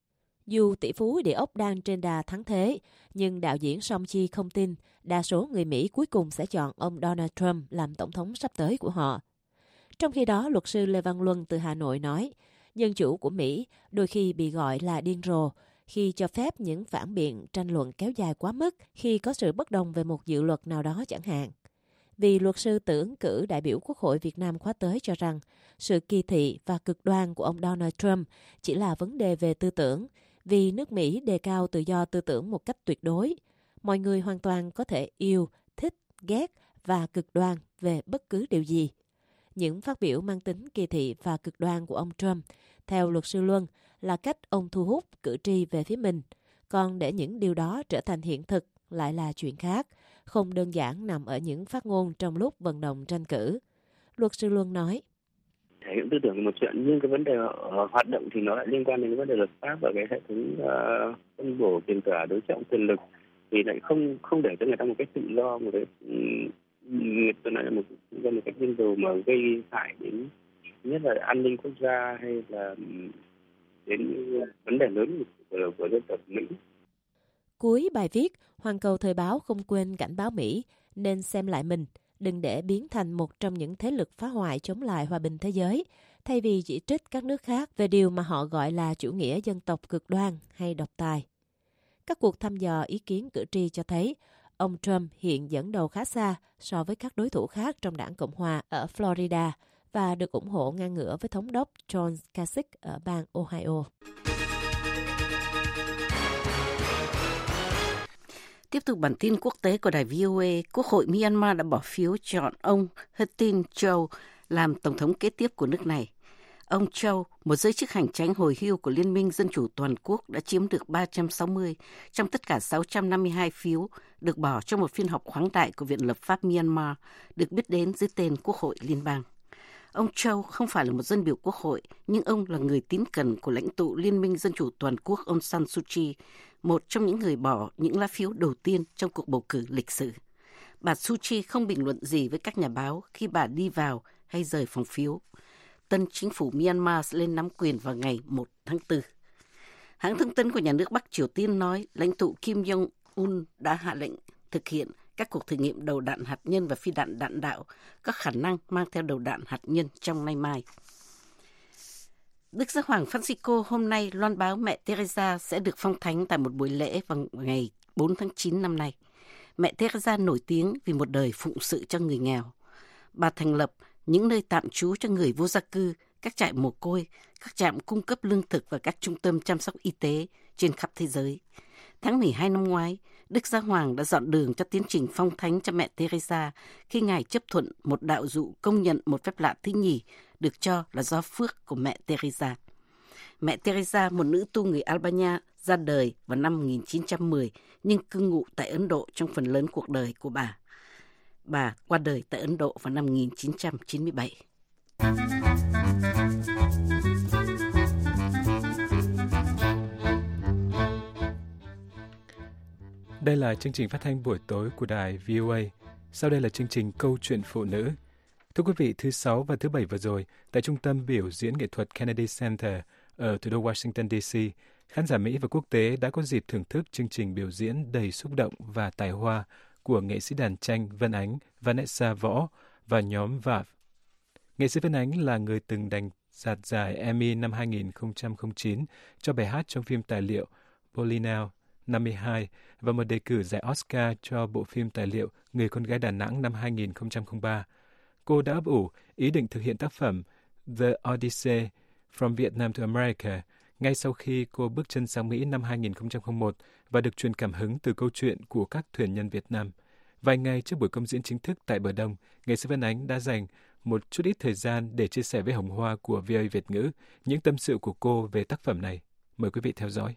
Dù tỷ phú địa ốc đang trên đà thắng thế, nhưng đạo diễn Song Chi không tin đa số người Mỹ cuối cùng sẽ chọn ông Donald Trump làm tổng thống sắp tới của họ. Trong khi đó, luật sư Lê Văn Luân từ Hà Nội nói, dân chủ của Mỹ đôi khi bị gọi là điên rồ khi cho phép những phản biện tranh luận kéo dài quá mức khi có sự bất đồng về một dự luật nào đó chẳng hạn. Vì luật sư tự ứng cử đại biểu Quốc hội Việt Nam khóa tới cho rằng sự kỳ thị và cực đoan của ông Donald Trump chỉ là vấn đề về tư tưởng, vì nước Mỹ đề cao tự do tư tưởng một cách tuyệt đối. Mọi người hoàn toàn có thể yêu, thích, ghét và cực đoan về bất cứ điều gì. Những phát biểu mang tính kỳ thị và cực đoan của ông Trump, theo luật sư Luân, là cách ông thu hút cử tri về phía mình. Còn để những điều đó trở thành hiện thực lại là chuyện khác, không đơn giản nằm ở những phát ngôn trong lúc vận động tranh cử. Luật sư Luân nói, thể hiện tư tưởng là một chuyện, nhưng cái vấn đề hoạt động thì nó lại liên quan đến vấn đề luật pháp và cái hệ thống phân bổ tiền tỏa đối trọng quyền lực, thì lại không để cho người ta một cách tự do, một cái tôi nói là một cách điên rồ mà gây hại đến nhất là an ninh quốc gia hay là đến vấn đề lớn của dân tộc Mỹ. Cuối bài viết, Hoàn Cầu Thời báo không quên cảnh báo Mỹ nên xem lại mình, đừng để biến thành một trong những thế lực phá hoại chống lại hòa bình thế giới, thay vì chỉ trích các nước khác về điều mà họ gọi là chủ nghĩa dân tộc cực đoan hay độc tài. Các cuộc thăm dò ý kiến cử tri cho thấy ông Trump hiện dẫn đầu khá xa so với các đối thủ khác trong đảng Cộng hòa ở Florida và được ủng hộ ngang ngửa với thống đốc John Kasich ở bang Ohio. Tiếp tục bản tin quốc tế của đài VOA, Quốc hội Myanmar đã bỏ phiếu chọn ông Htin Châu làm tổng thống kế tiếp của nước này. Ông Châu, một giới chức hành chánh hồi hưu của Liên minh Dân chủ Toàn quốc, đã chiếm được 360 trong tất cả 652 phiếu được bỏ trong một phiên họp khoáng đại của Viện Lập pháp Myanmar, được biết đến dưới tên Quốc hội Liên bang. Ông Châu không phải là một dân biểu quốc hội, nhưng ông là người tín cẩn của lãnh tụ Liên minh Dân chủ Toàn quốc Aung San Suu Kyi, một trong những người bỏ những lá phiếu đầu tiên trong cuộc bầu cử lịch sử. Bà Suu Kyi không bình luận gì với các nhà báo khi bà đi vào hay rời phòng phiếu. Tân chính phủ Myanmar sẽ lên nắm quyền vào ngày 1 tháng 4. Hãng thông tấn của nhà nước Bắc Triều Tiên nói lãnh tụ Kim Jong-un đã hạ lệnh thực hiện các cuộc thử nghiệm đầu đạn hạt nhân và phi đạn đạn đạo có khả năng mang theo đầu đạn hạt nhân trong nay mai. Đức Giáo hoàng Francisco hôm nay loan báo mẹ Teresa sẽ được phong thánh tại một buổi lễ vào ngày 4 tháng 9 năm nay. Mẹ Teresa nổi tiếng vì một đời phụng sự cho người nghèo. Bà thành lập những nơi tạm trú cho người vô gia cư, các trại mồ côi, các trạm cung cấp lương thực và các trung tâm chăm sóc y tế trên khắp thế giới. Tháng 12 năm ngoái, Đức Giáo Hoàng đã dọn đường cho tiến trình phong thánh cho mẹ Teresa khi Ngài chấp thuận một đạo dụ công nhận một phép lạ thứ nhì được cho là do phước của mẹ Teresa. Mẹ Teresa, một nữ tu người Albania, ra đời vào năm 1910 nhưng cư ngụ tại Ấn Độ trong phần lớn cuộc đời của bà. Bà qua đời tại Ấn Độ vào năm 1997. Đây là chương trình phát thanh buổi tối của đài VOA. Sau đây là chương trình Câu chuyện phụ nữ. Thưa quý vị, thứ Sáu và thứ Bảy vừa rồi, tại Trung tâm biểu diễn nghệ thuật Kennedy Center ở thủ đô Washington, D.C., khán giả Mỹ và quốc tế đã có dịp thưởng thức chương trình biểu diễn đầy xúc động và tài hoa của nghệ sĩ đàn tranh Vân Ánh, Vanessa Võ và nhóm VAV. Nghệ sĩ Vân Ánh là người từng giành giải Emmy năm 2009 cho bài hát trong phim tài liệu Polyneuth 52 và một đề cử giải Oscar cho bộ phim tài liệu Người con gái Đà Nẵng năm 2003. Cô đã ấp ủ ý định thực hiện tác phẩm The Odyssey from Vietnam to America ngay sau khi cô bước chân sang Mỹ năm 2001 và được truyền cảm hứng từ câu chuyện của các thuyền nhân Việt Nam. Vài ngày trước buổi công diễn chính thức tại Bờ Đông, nghệ sĩ Vân Ánh đã dành một chút ít thời gian để chia sẻ với Hồng Hoa của VOA Việt ngữ những tâm sự của cô về tác phẩm này. Mời quý vị theo dõi.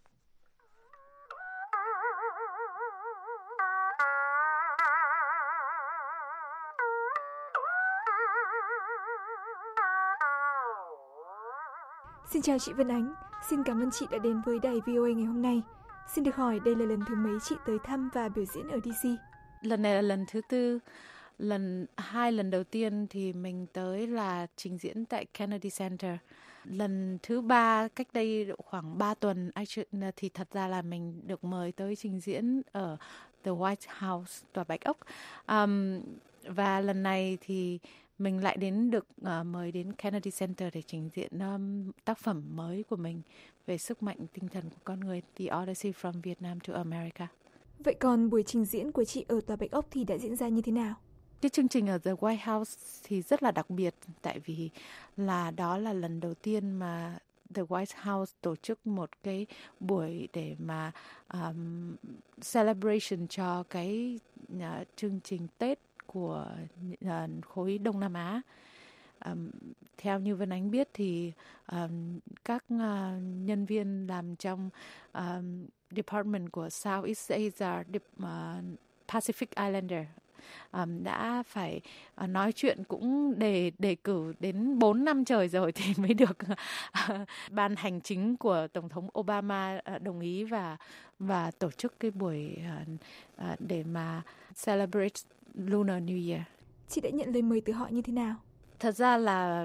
Xin chào chị Vân Ánh, xin cảm ơn chị đã đến với đài VOA ngày hôm nay. Xin được hỏi đây là lần thứ mấy chị tới thăm và biểu diễn ở DC? Lần này là lần thứ tư. Hai lần đầu tiên thì mình tới là trình diễn tại Kennedy Center. Lần thứ ba cách đây khoảng 3 tuần thì thật ra là mình được mời tới trình diễn ở The White House, Tòa Bạch Ốc. Và lần này thì mình lại được mời đến Kennedy Center để trình diễn tác phẩm mới của mình về sức mạnh tinh thần của con người, The Odyssey from Vietnam to America. Vậy còn buổi trình diễn của chị ở Tòa Bạch Ốc thì đã diễn ra như thế nào? Cái chương trình ở The White House thì rất là đặc biệt, tại vì đó là lần đầu tiên mà The White House tổ chức một cái buổi để mà celebration cho cái chương trình Tết của khối Đông Nam Á. Theo như Vân Ánh biết thì các nhân viên làm trong department của Southeast Asia, Pacific Islander đã phải nói chuyện cũng đề cử đến 4 năm trời rồi thì mới được ban hành chính của Tổng thống Obama đồng ý và tổ chức cái buổi để mà celebrate Lunar New Year. Chị đã nhận lời mời từ họ như thế nào? Thật ra là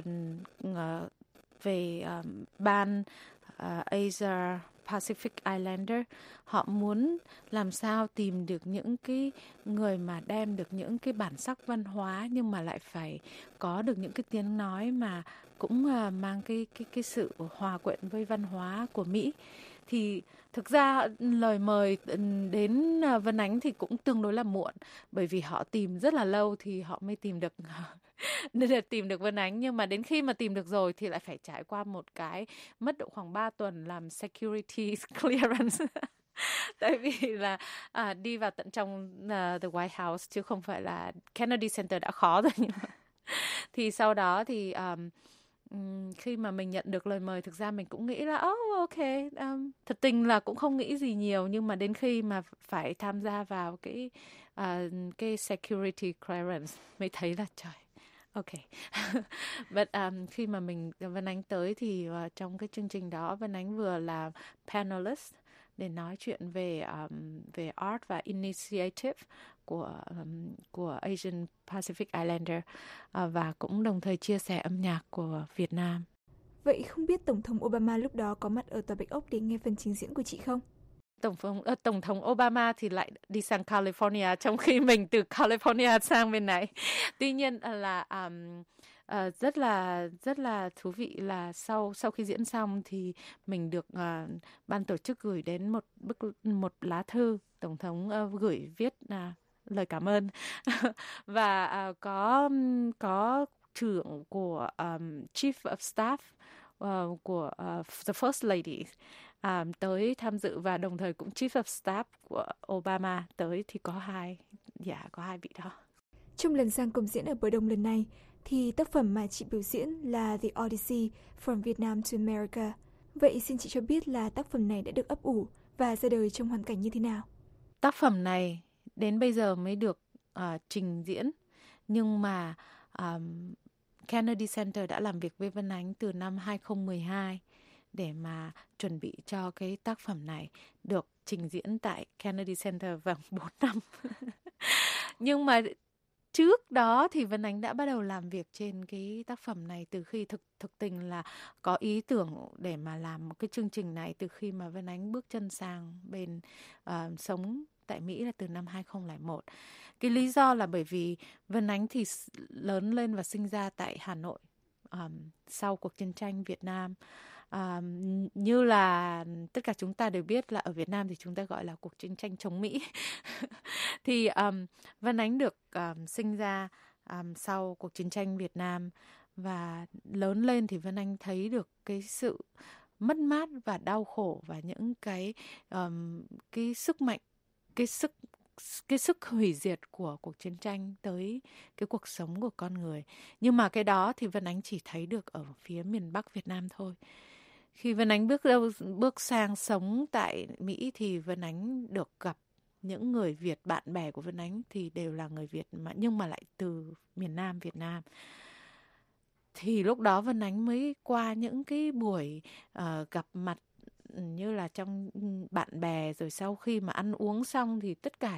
về ban Asia Pacific Islander, họ muốn làm sao tìm được những cái người mà đem được những cái bản sắc văn hóa nhưng mà lại phải có được những cái tiếng nói mà cũng mang cái sự hòa quyện với văn hóa của Mỹ. Thì thực ra lời mời đến Vân Ánh thì cũng tương đối là muộn, bởi vì họ tìm rất là lâu thì họ mới tìm được Vân Ánh, nhưng mà đến khi mà tìm được rồi thì lại phải trải qua một cái mất độ khoảng 3 tuần làm security clearance. Tại vì là đi vào tận trong The White House chứ không phải là Kennedy Center đã khó rồi. Nhưng mà thì sau đó thì khi mà mình nhận được lời mời, thực ra mình cũng nghĩ là ok, thật tình là cũng không nghĩ gì nhiều, nhưng mà đến khi mà phải tham gia vào cái security clearance mới thấy là trời, ok. But khi mà Vân Ánh tới thì trong cái chương trình đó Vân Ánh vừa là panelist để nói chuyện về art và initiative của Asian Pacific Islander và cũng đồng thời chia sẻ âm nhạc của Việt Nam. Vậy không biết Tổng thống Obama lúc đó có mặt ở Tòa Bạch Ốc để nghe phần trình diễn của chị không? Tổng thống Obama thì lại đi sang California, trong khi mình từ California sang bên này. Tuy nhiên là rất là thú vị là sau khi diễn xong thì mình được ban tổ chức gửi đến một lá thư. Tổng thống gửi viết lời cảm ơn và có trưởng của Chief of Staff của the First Lady tới tham dự, và đồng thời cũng Chief of Staff của Obama tới, thì có hai vị đó. Trong lần sang công diễn ở Bờ Đông lần này, thì tác phẩm mà chị biểu diễn là The Odyssey from Vietnam to America. Vậy xin chị cho biết là tác phẩm này đã được ấp ủ và ra đời trong hoàn cảnh như thế nào? Tác phẩm này đến bây giờ mới được trình diễn, nhưng mà Kennedy Center đã làm việc với Vân Ánh từ năm 2012 để mà chuẩn bị cho cái tác phẩm này được trình diễn tại Kennedy Center vòng 4 năm. Nhưng mà trước đó thì Vân Ánh đã bắt đầu làm việc trên cái tác phẩm này từ khi thực tình là có ý tưởng để mà làm một cái chương trình này từ khi mà Vân Ánh bước chân sang bên sống tại Mỹ là từ năm 2001. Cái lý do là bởi vì Vân Ánh thì lớn lên và sinh ra tại Hà Nội sau cuộc chiến tranh Việt Nam. Như là tất cả chúng ta đều biết là ở Việt Nam thì chúng ta gọi là cuộc chiến tranh chống Mỹ. Thì Vân Ánh được sinh ra sau cuộc chiến tranh Việt Nam, và lớn lên thì Vân Ánh thấy được cái sự mất mát và đau khổ và những cái sức mạnh, cái sức hủy diệt của cuộc chiến tranh tới cái cuộc sống của con người. Nhưng mà cái đó thì Vân Ánh chỉ thấy được ở phía miền Bắc Việt Nam thôi. Khi Vân Ánh bước sang sống tại Mỹ thì Vân Ánh được gặp những người Việt, bạn bè của Vân Ánh thì đều là người Việt nhưng mà lại từ miền Nam Việt Nam. Thì lúc đó Vân Ánh mới qua những cái buổi gặp mặt như là trong bạn bè, rồi sau khi mà ăn uống xong thì tất cả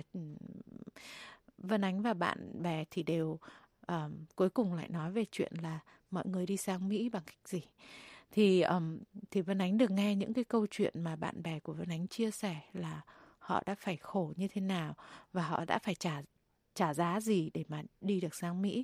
Vân Ánh và bạn bè thì đều cuối cùng lại nói về chuyện là mọi người đi sang Mỹ bằng cách gì. Thì Vân Ánh được nghe những cái câu chuyện mà bạn bè của Vân Ánh chia sẻ là họ đã phải khổ như thế nào và họ đã phải trả giá gì để mà đi được sang Mỹ.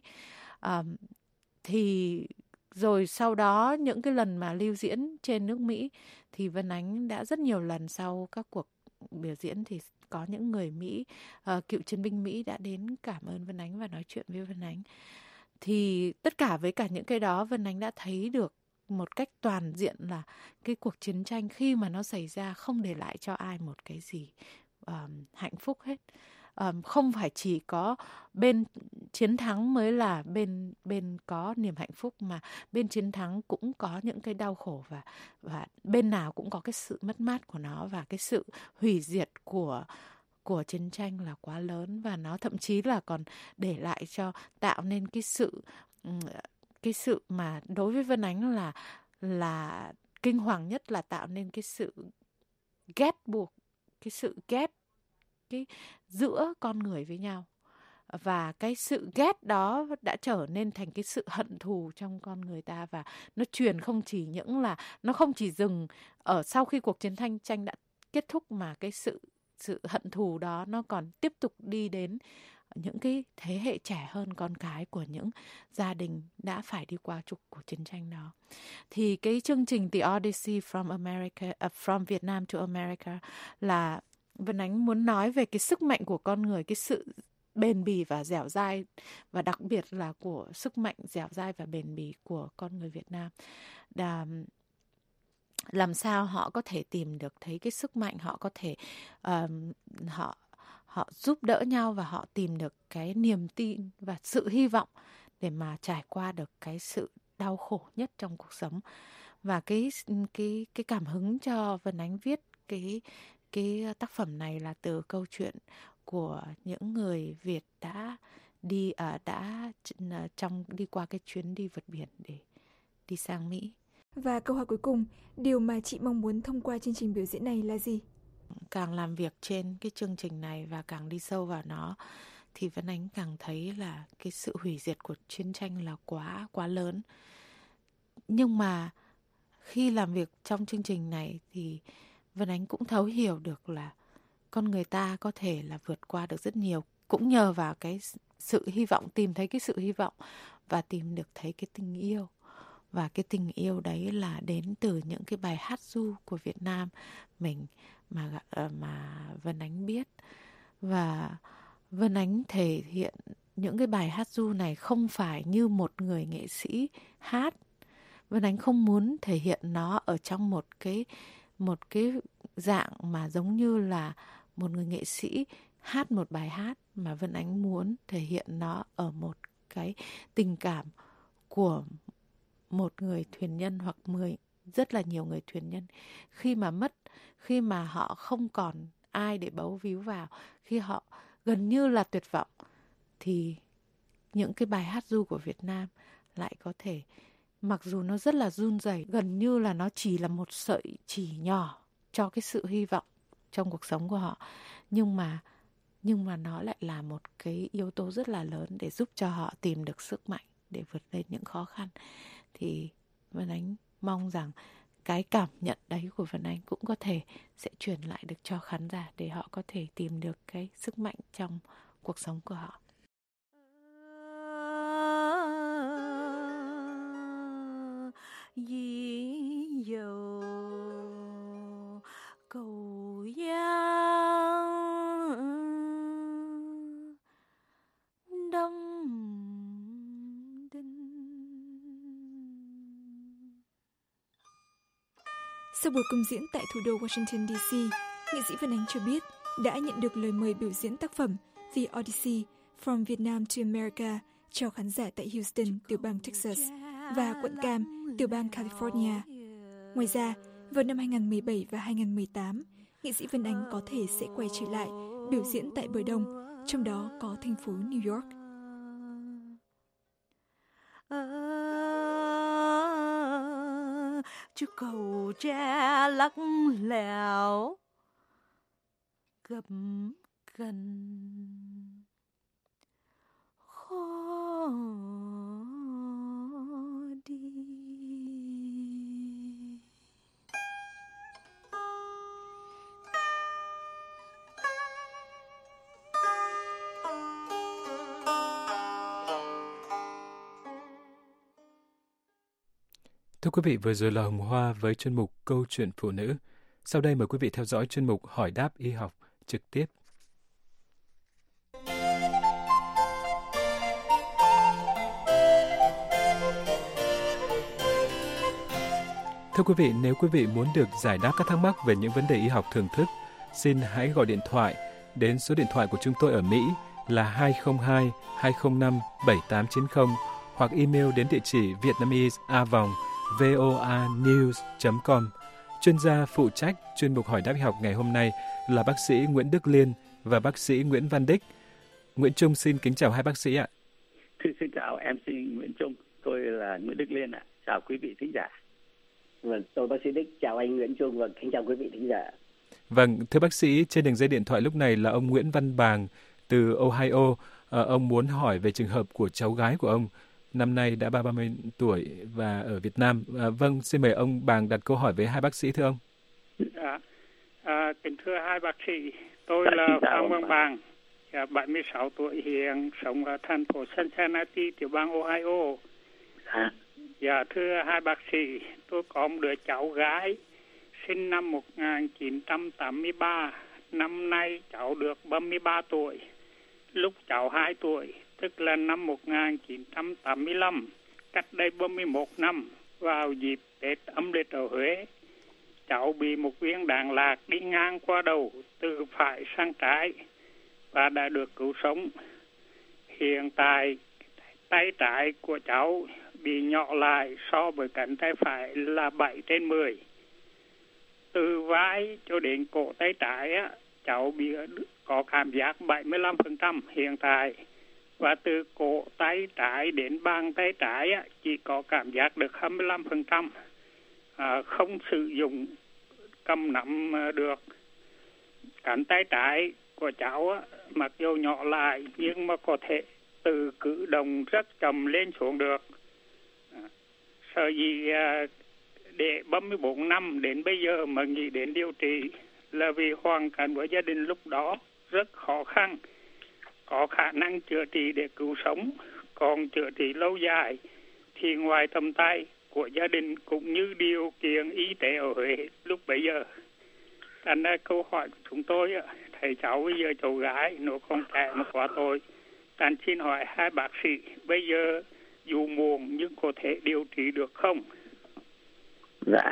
Thì rồi sau đó những cái lần mà lưu diễn trên nước Mỹ thì Vân Ánh đã rất nhiều lần sau các cuộc biểu diễn thì có những người Mỹ, cựu chiến binh Mỹ đã đến cảm ơn Vân Ánh và nói chuyện với Vân Ánh. Thì tất cả với cả những cái đó, Vân Ánh đã thấy được một cách toàn diện là cái cuộc chiến tranh khi mà nó xảy ra không để lại cho ai một cái gì hạnh phúc hết. Không phải chỉ có bên chiến thắng mới là bên có niềm hạnh phúc, mà bên chiến thắng cũng có những cái đau khổ, và bên nào cũng có cái sự mất mát của nó, và cái sự hủy diệt của chiến tranh là quá lớn, và nó thậm chí là còn để lại cho tạo nên cái sự mà đối với Vân Ánh là kinh hoàng nhất, là tạo nên cái sự ghét buộc, cái sự ghét cái giữa con người với nhau. Và cái sự ghét đó đã trở nên thành cái sự hận thù trong con người ta, và nó truyền không chỉ dừng ở sau khi cuộc chiến tranh đã kết thúc, mà cái sự hận thù đó nó còn tiếp tục đi đến những cái thế hệ trẻ hơn, con cái của những gia đình đã phải đi qua cuộc chiến tranh đó. Thì cái chương trình The Odyssey from Vietnam to America là Vân Ánh muốn nói về cái sức mạnh của con người, cái sự bền bỉ và dẻo dai, và đặc biệt là của sức mạnh dẻo dai và bền bỉ của con người Việt Nam. Làm sao họ có thể tìm được thấy cái sức mạnh, họ có thể họ giúp đỡ nhau, và họ tìm được cái niềm tin và sự hy vọng để mà trải qua được cái sự đau khổ nhất trong cuộc sống. Và cái cảm hứng cho Vân Ánh viết cái tác phẩm này là từ câu chuyện của những người Việt đã đi qua cái chuyến đi vượt biển để đi sang Mỹ. Và câu hỏi cuối cùng, điều mà chị mong muốn thông qua chương trình biểu diễn này là gì? Càng làm việc trên cái chương trình này và càng đi sâu vào nó thì Vân Ánh càng thấy là cái sự hủy diệt của chiến tranh là quá lớn. Nhưng mà khi làm việc trong chương trình này thì Vân Ánh cũng thấu hiểu được là con người ta có thể là vượt qua được rất nhiều, cũng nhờ vào cái sự hy vọng, tìm thấy cái sự hy vọng và tìm được thấy cái tình yêu. Và cái tình yêu đấy là đến từ những cái bài hát ru của Việt Nam mình mà Vân Ánh biết. Và Vân Ánh thể hiện những cái bài hát ru này không phải như một người nghệ sĩ hát. Vân Ánh không muốn thể hiện nó ở trong một cái một cái dạng mà giống như là một người nghệ sĩ hát một bài hát mà Vân Ánh muốn thể hiện nó ở một cái tình cảm của một người thuyền nhân hoặc rất là nhiều người thuyền nhân. Khi mà mất, khi mà họ không còn ai để bấu víu vào, khi họ gần như là tuyệt vọng, thì những cái bài hát ru của Việt Nam lại có thể, mặc dù nó rất là run rẩy, gần như là nó chỉ là một sợi chỉ nhỏ cho cái sự hy vọng trong cuộc sống của họ, nhưng mà nó lại là một cái yếu tố rất là lớn để giúp cho họ tìm được sức mạnh để vượt lên những khó khăn. Thì Vân Ánh mong rằng cái cảm nhận đấy của Vân Ánh cũng có thể sẽ truyền lại được cho khán giả để họ có thể tìm được cái sức mạnh trong cuộc sống của họ. Dĩ dầu cầu giang đông đinh. Sau buổi công diễn tại thủ đô Washington DC, nghệ sĩ Vân Ánh cho biết đã nhận được lời mời biểu diễn tác phẩm The Odyssey From Vietnam to America cho khán giả tại Houston, tiểu bang Texas, và quận Cam, tiểu bang California. Ngoài ra, vào năm 2017 và 2018, nghệ sĩ Vân Ánh có thể sẽ quay trở lại biểu diễn tại bờ Đông, trong đó có thành phố New York. Chú cầu tre lắc lẻo gập gần khó đi. Thưa quý vị, vừa rồi là Hồng Hoa với chuyên mục Câu chuyện phụ nữ. Sau đây mời quý vị theo dõi chuyên mục Hỏi đáp y học trực tiếp. Thưa quý vị, nếu quý vị muốn được giải đáp các thắc mắc về những vấn đề y học thưởng thức, xin hãy gọi điện thoại đến số điện thoại của chúng tôi ở Mỹ là 202-205-7890 hoặc email đến địa chỉ vietnamese@voanews.com. Chuyên gia phụ trách chuyên mục Hỏi đáp y học ngày hôm nay là bác sĩ Nguyễn Đức Liên và bác sĩ Nguyễn Văn Đích. Nguyễn Trung xin kính chào hai bác sĩ ạ. Xin chào MC Nguyễn Trung, tôi là Nguyễn Đức Liên ạ. Chào quý vị thính giả. Vâng, tôi bác sĩ Đích, chào anh Nguyễn Trung và kính chào quý vị thính giả. Vâng, thưa bác sĩ, trên đường dây điện thoại lúc này là ông Nguyễn Văn Bàng từ Ohio. Ông muốn hỏi về trường hợp của cháu gái của ông, năm nay đã 30 tuổi và ở Việt Nam. Vâng, xin mời ông Bàng đặt câu hỏi với hai bác sĩ thưa ông. Kính thưa hai bác sĩ, tôi là Phạm Văn Bàng, 76 tuổi, hiện sống ở thành phố Cincinnati, tiểu bang Ohio. Dạ, thưa hai bác sĩ, tôi có một đứa cháu gái sinh năm 1983. Năm nay cháu được 33 tuổi. Lúc cháu 2 tuổi, tức là năm 1985, cách đây 31 năm, vào dịp Tết âm lịch ở Huế, cháu bị một viên đạn lạc đi ngang qua đầu từ phải sang trái và đã được cứu sống. Hiện tại, tay trái của cháu bị nhỏ lại so với cánh tay phải là 7/10. Từ vai cho đến cổ tay trái, cháu bị có cảm giác 75% hiện tại. Và từ cổ tay trái đến bàn tay trái chỉ có cảm giác được 25%. Không sử dụng cầm nắm được. Cánh tay trái của cháu mặc dù nhỏ lại nhưng mà có thể tự cử động rất chậm lên xuống được. Sở dĩ để 34 năm đến bây giờ mà nghĩ đến điều trị là vì hoàn cảnh của gia đình lúc đó rất khó khăn. Có khả năng chữa trị để cứu sống, còn chữa trị lâu dài thì ngoài tầm tay của gia đình cũng như điều kiện y tế ở Huế lúc bấy giờ. Thành ra câu hỏi của chúng tôi, thầy cháu bây giờ cháu gái nó không trẻ nó quá tội. Thành xin hỏi hai bác sĩ, bây giờ dù muộn nhưng có thể điều trị được không? Dạ,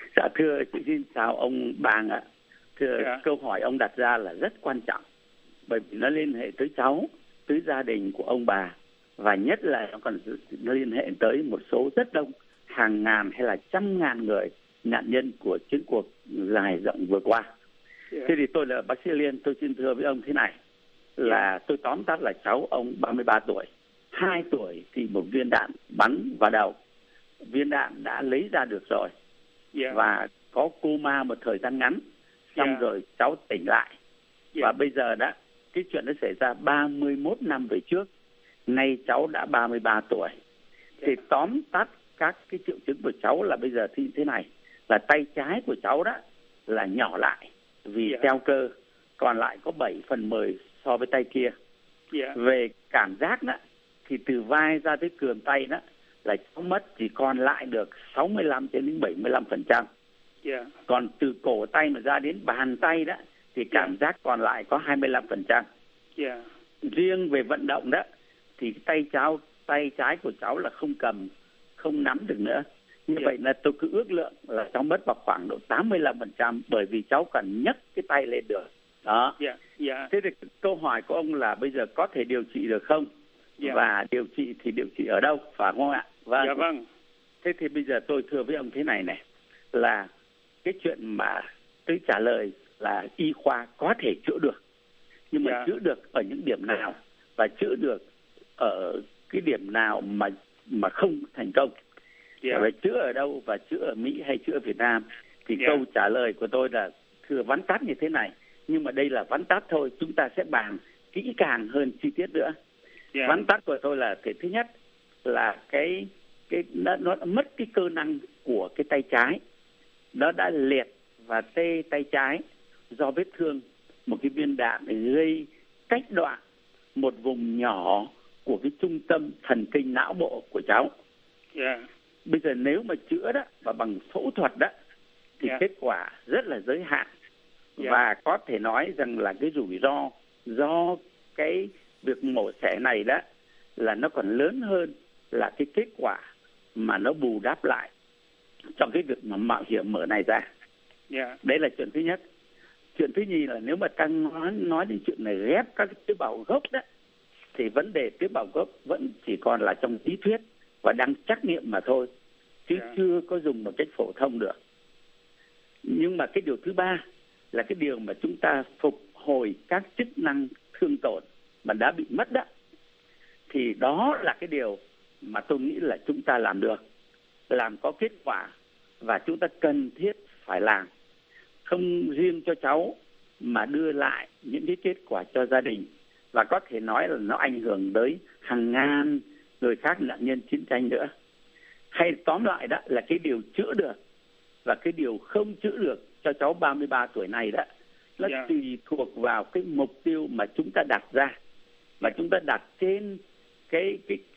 Dạ thưa, xin chào ông Bàng ạ. Thưa, câu hỏi ông đặt ra là rất quan trọng, bởi vì nó liên hệ tới cháu, tới gia đình của ông bà, và nhất là nó còn liên hệ tới một số rất đông, hàng ngàn hay là trăm ngàn người nạn nhân của chiến cuộc dài rộng vừa qua. Thế thì tôi là bác sĩ Liên, tôi xin thưa với ông thế này, là tôi tóm tắt là cháu ông 33 tuổi, 2 tuổi thì một viên đạn bắn vào đầu, viên đạn đã lấy ra được rồi, và có coma một thời gian ngắn, xong rồi cháu tỉnh lại. Và bây giờ đã, cái chuyện nó xảy ra 31 năm về trước, nay cháu đã 33 tuổi. Thì tóm tắt các cái triệu chứng của cháu là bây giờ thì thế này, là tay trái của cháu đó là nhỏ lại vì teo cơ, còn lại có 7/10 so với tay kia. Về cảm giác đó, thì từ vai ra tới cườm tay đó là cháu mất chỉ còn lại được 65 đến 75%. Còn từ cổ tay mà ra đến bàn tay đó thì cảm giác còn lại có 25%. Riêng về vận động đó thì tay trái của cháu là không cầm, không nắm được nữa. Như vậy là tôi cứ ước lượng là cháu mất vào khoảng độ 85%, bởi vì cháu cần nhấc cái tay lên được. Đó. Thế thì câu hỏi của ông là bây giờ có thể điều trị được không? Và điều trị thì điều trị ở đâu, phải không ạ? Vâng. Thế thì bây giờ tôi thưa với ông thế này này, là cái chuyện mà tôi trả lời là y khoa có thể chữa được, nhưng mà chữa được ở những điểm nào và chữa được ở cái điểm nào mà không thành công, và chữa ở đâu và chữa ở Mỹ hay chữa ở Việt Nam, thì câu trả lời của tôi là thưa vắn tắt như thế này, nhưng mà đây là vắn tắt thôi, chúng ta sẽ bàn kỹ càng hơn chi tiết nữa. Vắn tắt của tôi là thứ nhất là nó mất cái cơ năng của cái tay trái, nó đã liệt và tê tay trái do vết thương một cái viên đạn gây cách đoạn một vùng nhỏ của cái trung tâm thần kinh não bộ của cháu. Bây giờ nếu mà chữa đó và bằng phẫu thuật đó thì kết quả rất là giới hạn, và có thể nói rằng là cái rủi ro do cái việc mổ xẻ này đó là nó còn lớn hơn là cái kết quả mà nó bù đắp lại trong cái việc mà mạo hiểm mở này ra. Đấy là chuyện thứ nhất. Chuyện thứ nhì là nếu mà ta nói đến chuyện này ghép các cái tế bào gốc đó, thì vấn đề tế bào gốc vẫn chỉ còn là trong lý thuyết và đang trắc nghiệm mà thôi, chứ chưa có dùng một cách phổ thông được. Nhưng mà cái điều thứ ba là cái điều mà chúng ta phục hồi các chức năng thương tổn mà đã bị mất đó, thì đó là cái điều mà tôi nghĩ là chúng ta làm được, làm có kết quả, và chúng ta cần thiết phải làm, không riêng cho cháu mà đưa lại những cái kết quả cho gia đình, và có thể nói là nó ảnh hưởng tới hàng ngàn người khác nạn nhân chiến tranh nữa. Hay tóm lại đó là cái điều chữa được và cái điều không chữa được cho cháu 33 tuổi này đó, nó tùy thuộc vào cái mục tiêu mà chúng ta đặt ra, mà chúng ta đặt trên cái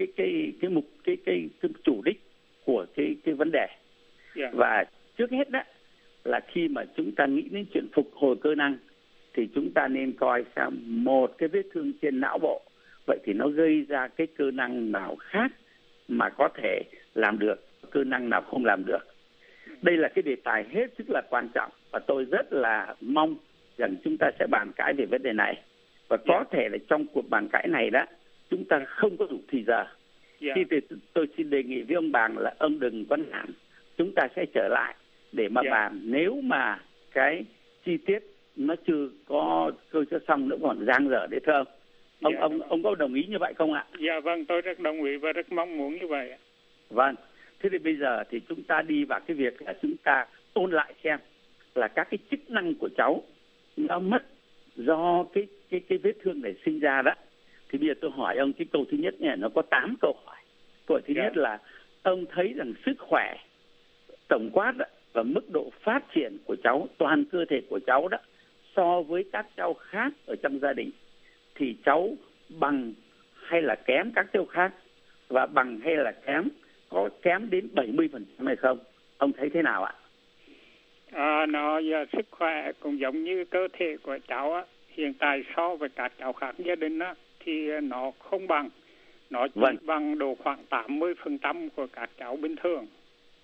chủ đích của cái vấn đề. Và trước hết đó là khi mà chúng ta nghĩ đến chuyện phục hồi cơ năng thì chúng ta nên coi xem một cái vết thương trên não bộ, vậy thì nó gây ra cái cơ năng nào khác mà có thể làm được, cơ năng nào không làm được. Đây là cái đề tài hết sức là quan trọng, và tôi rất là mong rằng chúng ta sẽ bàn cãi về vấn đề này. Và có thể là trong cuộc bàn cãi này đó, chúng ta không có đủ thì giờ. Thì tôi xin đề nghị với ông Bàng là ông đừng có nản, chúng ta sẽ trở lại để mà bàn, nếu mà cái chi tiết nó chưa có xong nữa còn dang dở đấy thưa ông. Ông có đồng ý như vậy không ạ? Dạ vâng, tôi rất đồng ý và rất mong muốn như vậy. Vâng, thế thì bây giờ thì chúng ta đi vào cái việc là chúng ta ôn lại xem là các cái chức năng của cháu nó mất do cái vết thương này sinh ra đó. Thì bây giờ tôi hỏi ông cái câu thứ nhất này, nó có 8 câu hỏi. Câu thứ nhất là ông thấy rằng sức khỏe tổng quát đó, và mức độ phát triển của cháu, toàn cơ thể của cháu đó, so với các cháu khác ở trong gia đình, thì cháu bằng hay là kém các cháu khác, và bằng hay là kém, có kém đến 70% hay không? Ông thấy thế nào ạ? Nó sức khỏe cũng giống như cơ thể của cháu á, hiện tại so với các cháu khác gia đình á, thì nó không bằng, nó chỉ bằng độ khoảng 80% của các cháu bình thường.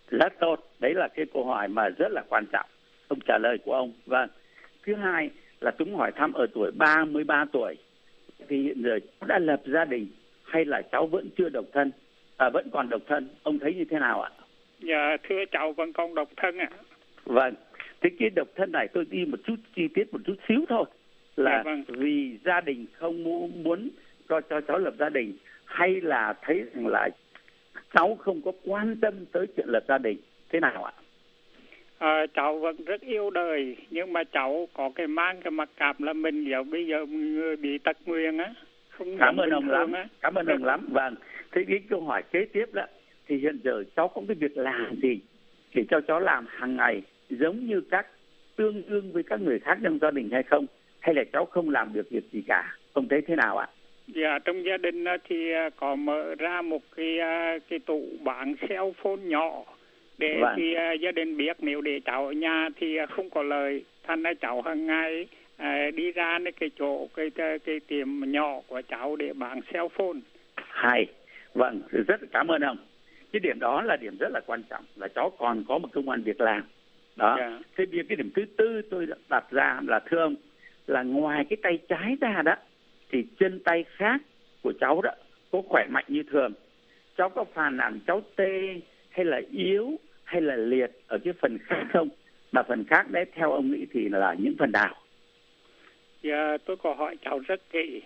Rất tốt, đấy là cái câu hỏi mà rất là quan trọng, ông trả lời của ông. Vâng. Thứ hai là tôi muốn hỏi thăm ở tuổi 33 tuổi thì hiện giờ cháu đã lập gia đình hay là cháu vẫn chưa độc thân, vẫn còn độc thân, ông thấy như thế nào ạ? Dạ thưa cháu vẫn còn độc thân ạ. Vâng, thế cái độc thân này tôi đi một chút chi tiết một chút xíu thôi, là vì gia đình không muốn cho cháu lập gia đình, hay là thấy rằng là cháu không có quan tâm tới chuyện lập gia đình, thế nào ạ? Cháu vẫn rất yêu đời, nhưng mà cháu có mang cái mặc cảm là mình giờ bây giờ người bị tật nguyền á. Cảm ơn ông lắm, cảm ơn ông lắm. Vâng, thế cái câu hỏi kế tiếp đó, thì hiện giờ cháu có cái việc làm gì để cho cháu làm hàng ngày giống như tương đương với các người khác trong gia đình hay không? Hay là cháu không làm được việc gì cả? Ông thấy thế nào ạ? Dạ, trong gia đình thì có mở ra một cái tủ bán cell phone nhỏ để thì gia đình biết nếu để cháu ở nhà thì không có lời. Thành ra cháu hàng ngày đi ra cái chỗ cái tiệm nhỏ của cháu để bán cell phone. Hay, vâng, rất cảm ơn ông. Cái điểm đó là điểm rất là quan trọng, là cháu còn có một công ăn việc làm. Đó. Yeah. Thế bây giờ cái điểm thứ tư tôi đặt ra là thưa ông, là ngoài cái tay trái ra đó, thì chân tay khác của cháu đó có khỏe mạnh như thường. Cháu có phàn nàn cháu tê hay là yếu hay là liệt ở cái phần khác không? Mà phần khác đấy theo ông nghĩ thì là những phần nào? Dạ, tôi có hỏi cháu rất kỹ.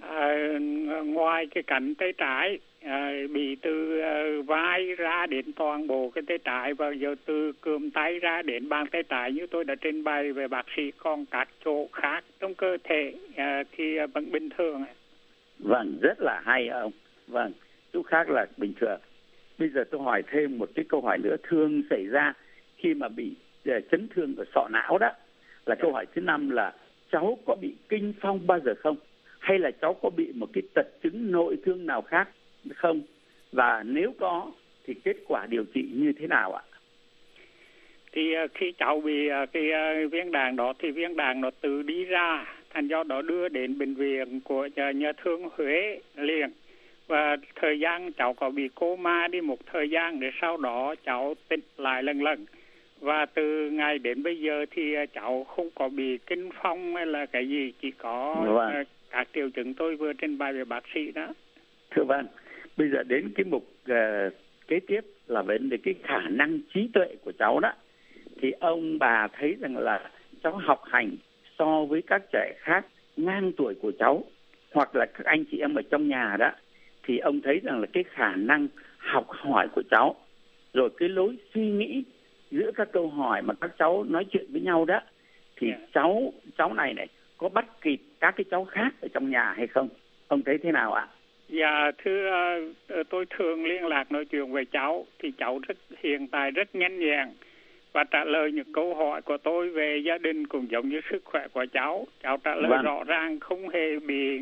Ngoài cái cánh tay trái bị từ vai ra đến toàn bộ cái tay trái, và giờ từ cườm tay ra đến bàn tay trái như tôi đã trình bày về bác sĩ, còn các chỗ khác trong cơ thể thì vẫn bình thường. Vâng, rất là hay ông. Vâng, chỗ khác là bình thường. Bây giờ tôi hỏi thêm một cái câu hỏi nữa thường xảy ra khi mà bị chấn thương ở sọ não đó, là câu hỏi thứ 5 là cháu có bị kinh phong bao giờ không? Hay là cháu có bị một cái tật chứng nội thương nào khác không? Và nếu có thì kết quả điều trị như thế nào ạ? Thì khi cháu bị cái viên đạn đó thì viên đạn nó tự đi ra, thành do đó đưa đến bệnh viện của nhà thương Huế liền. Và thời gian cháu có bị coma đi một thời gian, để sau đó cháu tỉnh lại lần lần. Và từ ngày đến bây giờ thì cháu không có bị kinh phong hay là cái gì, chỉ có các triệu chứng tôi vừa trình bày về bác sĩ đó. Thưa vâng, bây giờ đến cái mục kế tiếp là vấn đề cái khả năng trí tuệ của cháu đó. Thì ông bà thấy rằng là cháu học hành so với các trẻ khác ngang tuổi của cháu, hoặc là các anh chị em ở trong nhà đó, thì ông thấy rằng là cái khả năng học hỏi của cháu, rồi cái lối suy nghĩ giữa các câu hỏi mà các cháu nói chuyện với nhau đó, thì cháu này có bắt kịp các cái cháu khác ở trong nhà hay không? Ông thấy thế nào ạ? Dạ thưa, tôi thường liên lạc nói chuyện với cháu, thì cháu hiện tại rất nhanh nhẹn và trả lời những câu hỏi của tôi về gia đình cũng giống như sức khỏe của cháu. Cháu trả lời rõ ràng, không hề bị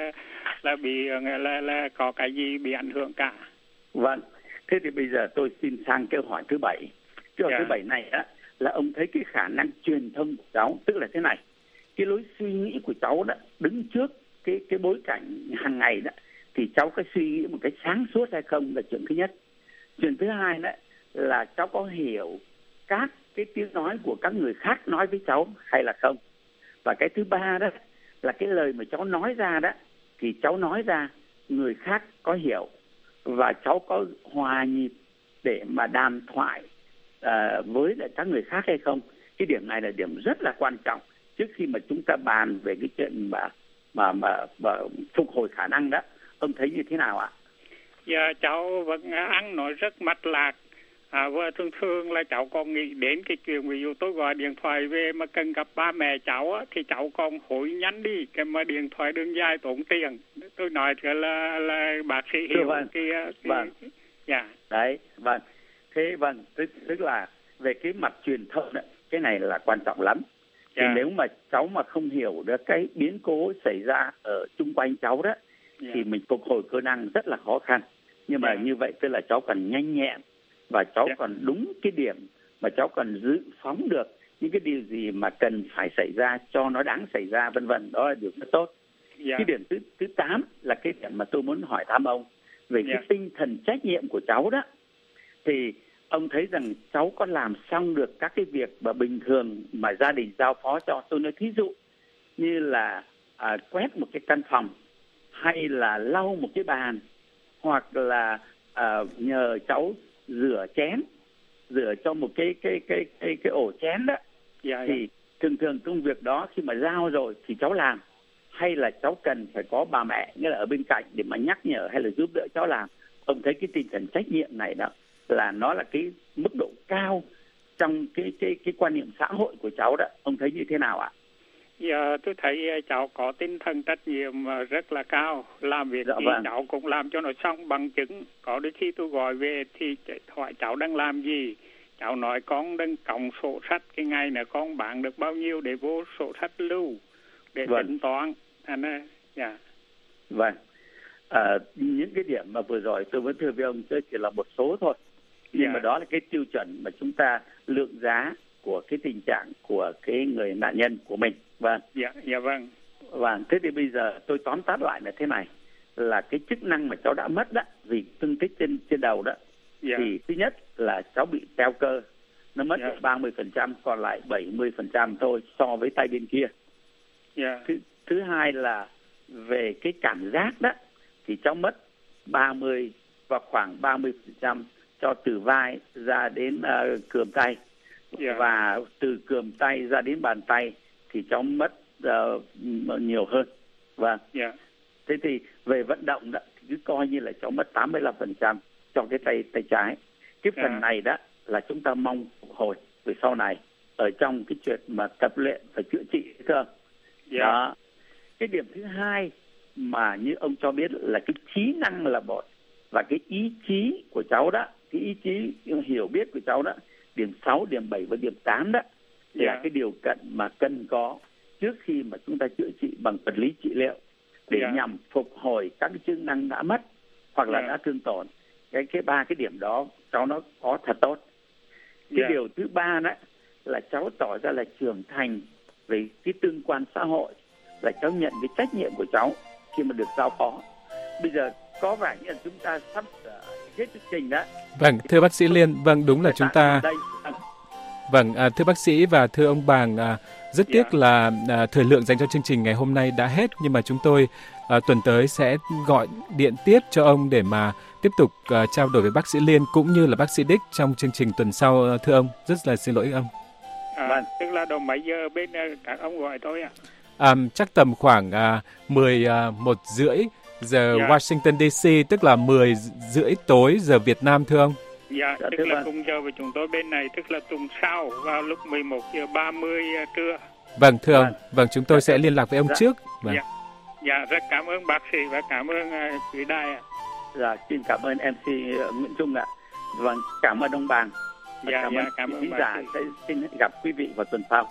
là có cái gì bị ảnh hưởng cả. Vâng, thế thì bây giờ tôi xin sang câu hỏi thứ 7. Câu hỏi thứ 7 này á, là ông thấy cái khả năng truyền thông của cháu, tức là thế này, cái lối suy nghĩ của cháu đó, đứng trước cái bối cảnh hàng ngày đó, thì cháu có suy nghĩ một cái sáng suốt hay không là chuyện thứ nhất. Chuyện thứ hai đó là cháu có hiểu các cái tiếng nói của các người khác nói với cháu hay là không. Và cái thứ ba đó là cái lời mà cháu nói ra đó, thì cháu nói ra người khác có hiểu, và cháu có hòa nhịp để mà đàm thoại với lại các người khác hay không. Cái điểm này là điểm rất là quan trọng trước khi mà chúng ta bàn về cái chuyện mà phục hồi khả năng đó. Ông thấy như thế nào ạ? Dạ, cháu vẫn ăn nói rất mạch lạc. Và thường là cháu còn nghĩ đến cái chuyện ví dụ tôi gọi điện thoại về mà cần gặp ba mẹ cháu á, thì cháu còn hối nhắn đi cái mà điện thoại đường dài tốn tiền. Tôi nói là bác sĩ hiểu vâng. Dạ. Đấy, vâng. Thế vâng, tức là về cái mặt truyền thông đó, cái này là quan trọng lắm. Thì nếu mà cháu mà không hiểu được cái biến cố xảy ra ở chung quanh cháu đó, thì mình phục hồi cơ năng rất là khó khăn. Nhưng mà như vậy tức là cháu cần nhanh nhẹn, và cháu còn đúng cái điểm mà cháu cần dự phóng được những cái điều gì mà cần phải xảy ra cho nó đáng xảy ra, vân vân. Đó là điều rất tốt. Cái điểm thứ 8 là cái điểm mà tôi muốn hỏi thăm ông về cái tinh thần trách nhiệm của cháu đó. Thì ông thấy rằng cháu có làm xong được các cái việc mà bình thường mà gia đình giao phó cho. Tôi nói thí dụ như là quét một cái căn phòng, hay là lau một cái bàn, hoặc là nhờ cháu rửa chén, rửa cho một cái ổ chén đó. Thì thường công việc đó khi mà giao rồi thì cháu làm, hay là cháu cần phải có bà mẹ nghĩa là ở bên cạnh để mà nhắc nhở hay là giúp đỡ cháu làm. Ông thấy cái tinh thần trách nhiệm này đó là nó là cái mức độ cao trong cái quan niệm xã hội của cháu đó. Ông thấy như thế nào ạ? Dạ, tôi thấy cháu có tinh thần trách nhiệm rất là cao. Làm việc gì cháu cũng làm cho nó xong bằng chứng. Có đôi khi tôi gọi về thì hỏi cháu đang làm gì. Cháu nói con đang cộng sổ sách, cái ngày này con bán được bao nhiêu để vô sổ sách lưu để tính toán. Dạ. Vâng. Những cái điểm mà vừa rồi tôi vẫn thưa với ông chỉ là một số thôi. Nhưng mà đó là cái tiêu chuẩn mà chúng ta lượng giá của cái tình trạng của cái người nạn nhân của mình. Vâng. Dạ vâng. Vâng. Thế thì bây giờ tôi tóm tắt lại là thế này, là cái chức năng mà cháu đã mất đó vì thương tích trên đầu đó. Thì thứ nhất là cháu bị teo cơ, nó mất 30%, còn lại 70% thôi so với tay bên kia. Thứ hai là về cái cảm giác đó thì cháu mất 30 và khoảng 30% cho từ vai ra đến cườm tay. Và từ cườm tay ra đến bàn tay thì cháu mất nhiều hơn. Vâng. Thế thì về vận động đó thì cứ coi như là cháu mất 85% cho cái tay trái. Cái phần này đó là chúng ta mong phục hồi về sau này ở trong cái chuyện mà tập luyện và chữa trị cơ. Đó. Cái điểm thứ hai mà như ông cho biết là cái trí năng là một, và cái ý chí của cháu đó, cái ý chí hiểu biết của cháu đó, điểm 6, điểm 7 và điểm 8 đó là cái điều cần mà cần có trước khi mà chúng ta chữa trị bằng vật lý trị liệu để nhằm phục hồi các cái chức năng đã mất hoặc là đã thương tổn. Cái ba cái điểm đó cháu nó có thật tốt. Cái điều thứ ba đó là cháu tỏ ra là trưởng thành về cái tương quan xã hội, là cháu nhận cái trách nhiệm của cháu khi mà được giao phó. Bây giờ có vẻ như là chúng ta sắp hết chương trình đó. Vâng, thưa bác sĩ Liên, vâng đúng là chúng ta. Vâng, thưa bác sĩ và thưa ông Bàng, rất tiếc là thời lượng dành cho chương trình ngày hôm nay đã hết, nhưng mà chúng tôi tuần tới sẽ gọi điện tiếp cho ông để mà tiếp tục trao đổi với bác sĩ Liên cũng như là bác sĩ Đích trong chương trình tuần sau, thưa ông. Rất là xin lỗi ông. Tức là đầu mấy giờ bên các ông gọi tôi ạ? Chắc tầm khoảng 11:30 giờ Washington DC, tức là 10:30 tối giờ Việt Nam, thưa ông. Tức là cùng giờ với chúng tôi bên này, tức là tuần sau vào lúc 11:30 trưa. Vâng, thưa ông. Vâng, chúng tôi sẽ liên lạc với ông trước. Vâng. Rất cảm ơn bác sĩ và cảm ơn quý đài ạ. Xin cảm ơn MC Nguyễn Trung ạ. Vâng, cảm ơn ông Bàng. Cảm ơn khán giả. Sẽ xin gặp quý vị vào tuần sau.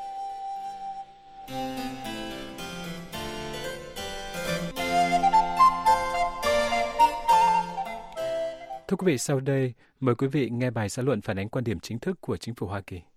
Thưa quý vị, sau đây mời quý vị nghe bài xã luận phản ánh quan điểm chính thức của chính phủ Hoa Kỳ.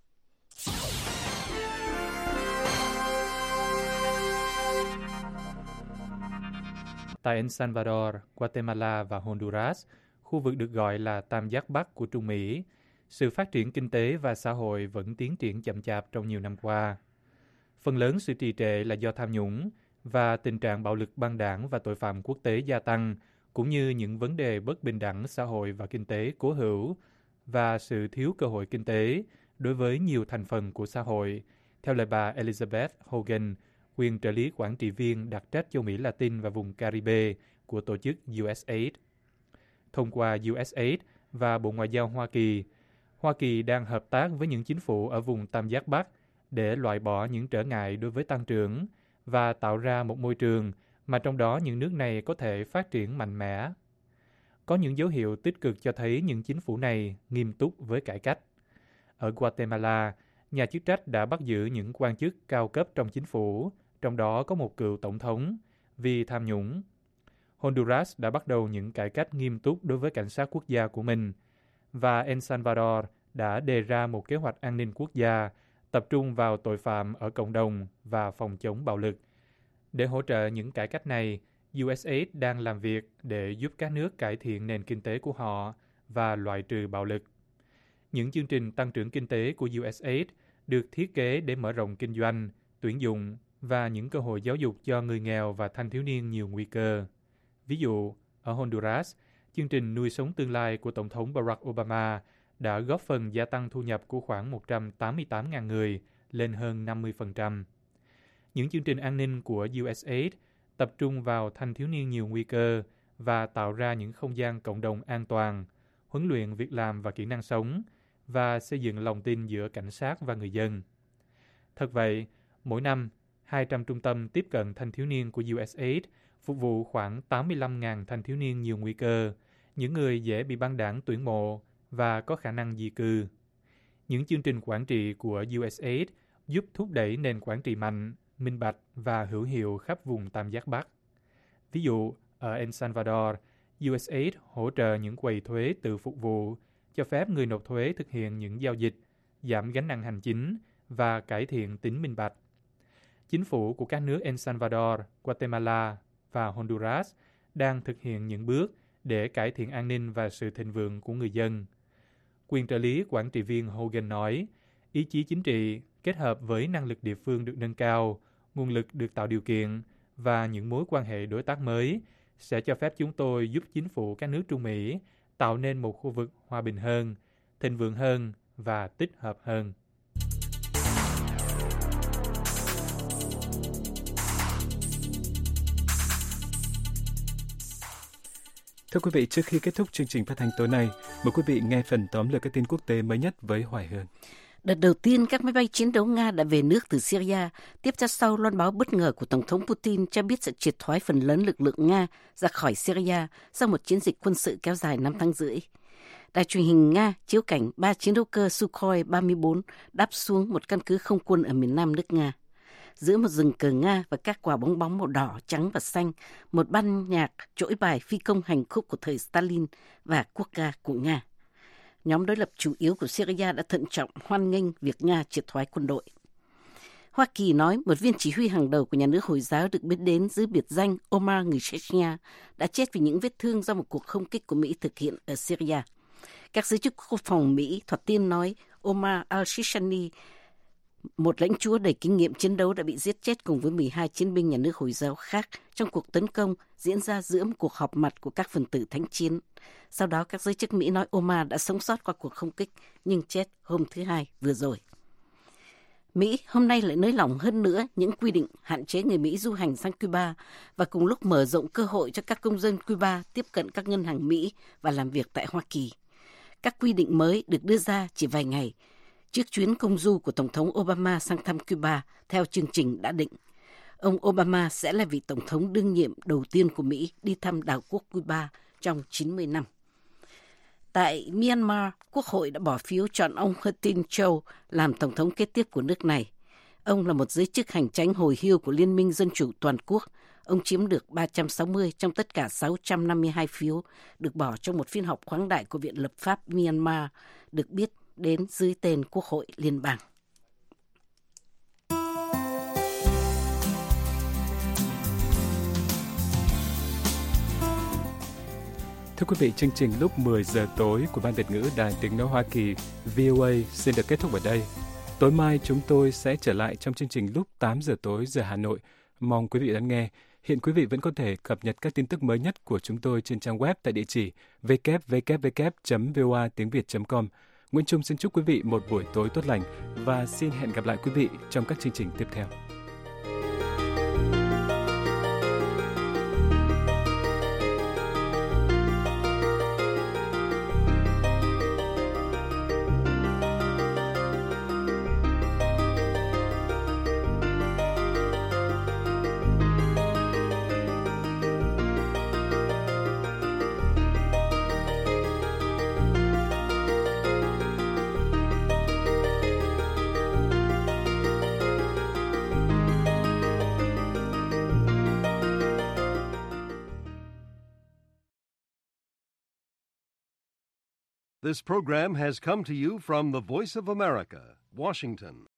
Tại El Salvador, Guatemala và Honduras, khu vực được gọi là Tam giác Bắc của Trung Mỹ, sự phát triển kinh tế và xã hội vẫn tiến triển chậm chạp trong nhiều năm qua. Phần lớn sự trì trệ là do tham nhũng và tình trạng bạo lực băng đảng và tội phạm quốc tế gia tăng, cũng như những vấn đề bất bình đẳng xã hội và kinh tế cố hữu và sự thiếu cơ hội kinh tế đối với nhiều thành phần của xã hội, theo lời bà Elizabeth Hogan, quyền trợ lý quản trị viên đặc trách châu Mỹ Latin và vùng Caribe của tổ chức USAID. Thông qua USAID và Bộ Ngoại giao Hoa Kỳ đang hợp tác với những chính phủ ở vùng Tam giác Bắc để loại bỏ những trở ngại đối với tăng trưởng và tạo ra một môi trường mà trong đó những nước này có thể phát triển mạnh mẽ. Có những dấu hiệu tích cực cho thấy những chính phủ này nghiêm túc với cải cách. Ở Guatemala, nhà chức trách đã bắt giữ những quan chức cao cấp trong chính phủ, trong đó có một cựu tổng thống, vì tham nhũng. Honduras đã bắt đầu những cải cách nghiêm túc đối với cảnh sát quốc gia của mình, và El Salvador đã đề ra một kế hoạch an ninh quốc gia tập trung vào tội phạm ở cộng đồng và phòng chống bạo lực. Để hỗ trợ những cải cách này, USAID đang làm việc để giúp các nước cải thiện nền kinh tế của họ và loại trừ bạo lực. Những chương trình tăng trưởng kinh tế của USAID được thiết kế để mở rộng kinh doanh, tuyển dụng và những cơ hội giáo dục cho người nghèo và thanh thiếu niên nhiều nguy cơ. Ví dụ, ở Honduras, chương trình nuôi sống tương lai của Tổng thống Barack Obama đã góp phần gia tăng thu nhập của khoảng 188.000 người lên hơn 50%. Những chương trình an ninh của USAID tập trung vào thanh thiếu niên nhiều nguy cơ và tạo ra những không gian cộng đồng an toàn, huấn luyện việc làm và kỹ năng sống, và xây dựng lòng tin giữa cảnh sát và người dân. Thật vậy, mỗi năm, 200 trung tâm tiếp cận thanh thiếu niên của USAID phục vụ khoảng 85.000 thanh thiếu niên nhiều nguy cơ, những người dễ bị băng đảng tuyển mộ và có khả năng di cư. Những chương trình quản trị của USAID giúp thúc đẩy nền quản trị mạnh, minh bạch và hữu hiệu khắp vùng Tam Giác Bắc. Ví dụ, ở El Salvador, USAID hỗ trợ những quầy thuế tự phục vụ, cho phép người nộp thuế thực hiện những giao dịch, giảm gánh nặng hành chính và cải thiện tính minh bạch. Chính phủ của các nước El Salvador, Guatemala và Honduras đang thực hiện những bước để cải thiện an ninh và sự thịnh vượng của người dân. Quyền trợ lý quản trị viên Hogan nói, ý chí chính trị kết hợp với năng lực địa phương được nâng cao, nguồn lực được tạo điều kiện và những mối quan hệ đối tác mới sẽ cho phép chúng tôi giúp chính phủ các nước Trung Mỹ tạo nên một khu vực hòa bình hơn, thịnh vượng hơn và tích hợp hơn. Thưa quý vị, trước khi kết thúc chương trình phát thanh tối nay, mời quý vị nghe phần tóm lược các tin quốc tế mới nhất với Hoài Hương. Đợt đầu tiên, các máy bay chiến đấu Nga đã về nước từ Syria, tiếp theo sau loan báo bất ngờ của Tổng thống Putin cho biết sẽ triệt thoái phần lớn lực lượng Nga ra khỏi Syria sau một chiến dịch quân sự kéo dài 5 tháng rưỡi. Đài truyền hình Nga chiếu cảnh 3 chiến đấu cơ Sukhoi 34 đáp xuống một căn cứ không quân ở miền nam nước Nga. Giữa một rừng cờ Nga và các quả bóng bóng màu đỏ, trắng và xanh, một ban nhạc trỗi bài phi công hành khúc của thời Stalin và quốc ca của Nga. Nhóm đối lập chủ yếu của Syria đã thận trọng hoan nghênh việc Nga triệt thoái quân đội. Hoa Kỳ nói một viên chỉ huy hàng đầu của nhà nước Hồi giáo được biết đến dưới biệt danh Omar người Chechnya đã chết vì những vết thương do một cuộc không kích của Mỹ thực hiện ở Syria. Các giới chức quốc phòng Mỹ thoạt tiên nói Omar al-Shishani, một lãnh chúa đầy kinh nghiệm chiến đấu, đã bị giết chết cùng với 12 chiến binh nhà nước Hồi giáo khác trong cuộc tấn công diễn ra giữa một cuộc họp mặt của các phần tử thánh chiến. Sau đó, các giới chức Mỹ nói Omar đã sống sót qua cuộc không kích nhưng chết hôm thứ Hai vừa rồi. Mỹ hôm nay lại nới lỏng hơn nữa những quy định hạn chế người Mỹ du hành sang Cuba và cùng lúc mở rộng cơ hội cho các công dân Cuba tiếp cận các ngân hàng Mỹ và làm việc tại Hoa Kỳ. Các quy định mới được đưa ra chỉ vài ngày trước chuyến công du của Tổng thống Obama sang thăm Cuba theo chương trình đã định. Ông Obama sẽ là vị Tổng thống đương nhiệm đầu tiên của Mỹ đi thăm đảo quốc Cuba trong 90 năm. Tại Myanmar, Quốc hội đã bỏ phiếu chọn ông Htin Châu làm Tổng thống kế tiếp của nước này. Ông là một giới chức hành chánh hồi hưu của Liên minh Dân chủ Toàn quốc. Ông chiếm được 360 trong tất cả 652 phiếu được bỏ trong một phiên họp khoáng đại của Viện Lập pháp Myanmar, được biết đến dưới tên Quốc hội Liên bang. Thưa quý vị, chương trình lúc 10 giờ tối của Ban Việt ngữ Đài Tiếng nói Hoa Kỳ VOA xin được kết thúc ở đây. Tối mai chúng tôi sẽ trở lại trong chương trình lúc 8 giờ tối giờ Hà Nội. Mong quý vị đón nghe. Hiện quý vị vẫn có thể cập nhật các tin tức mới nhất của chúng tôi trên trang web tại địa chỉ www.voatiengviet.com. Nguyễn Trung xin chúc quý vị một buổi tối tốt lành và xin hẹn gặp lại quý vị trong các chương trình tiếp theo. This program has come to you from the Voice of America, Washington.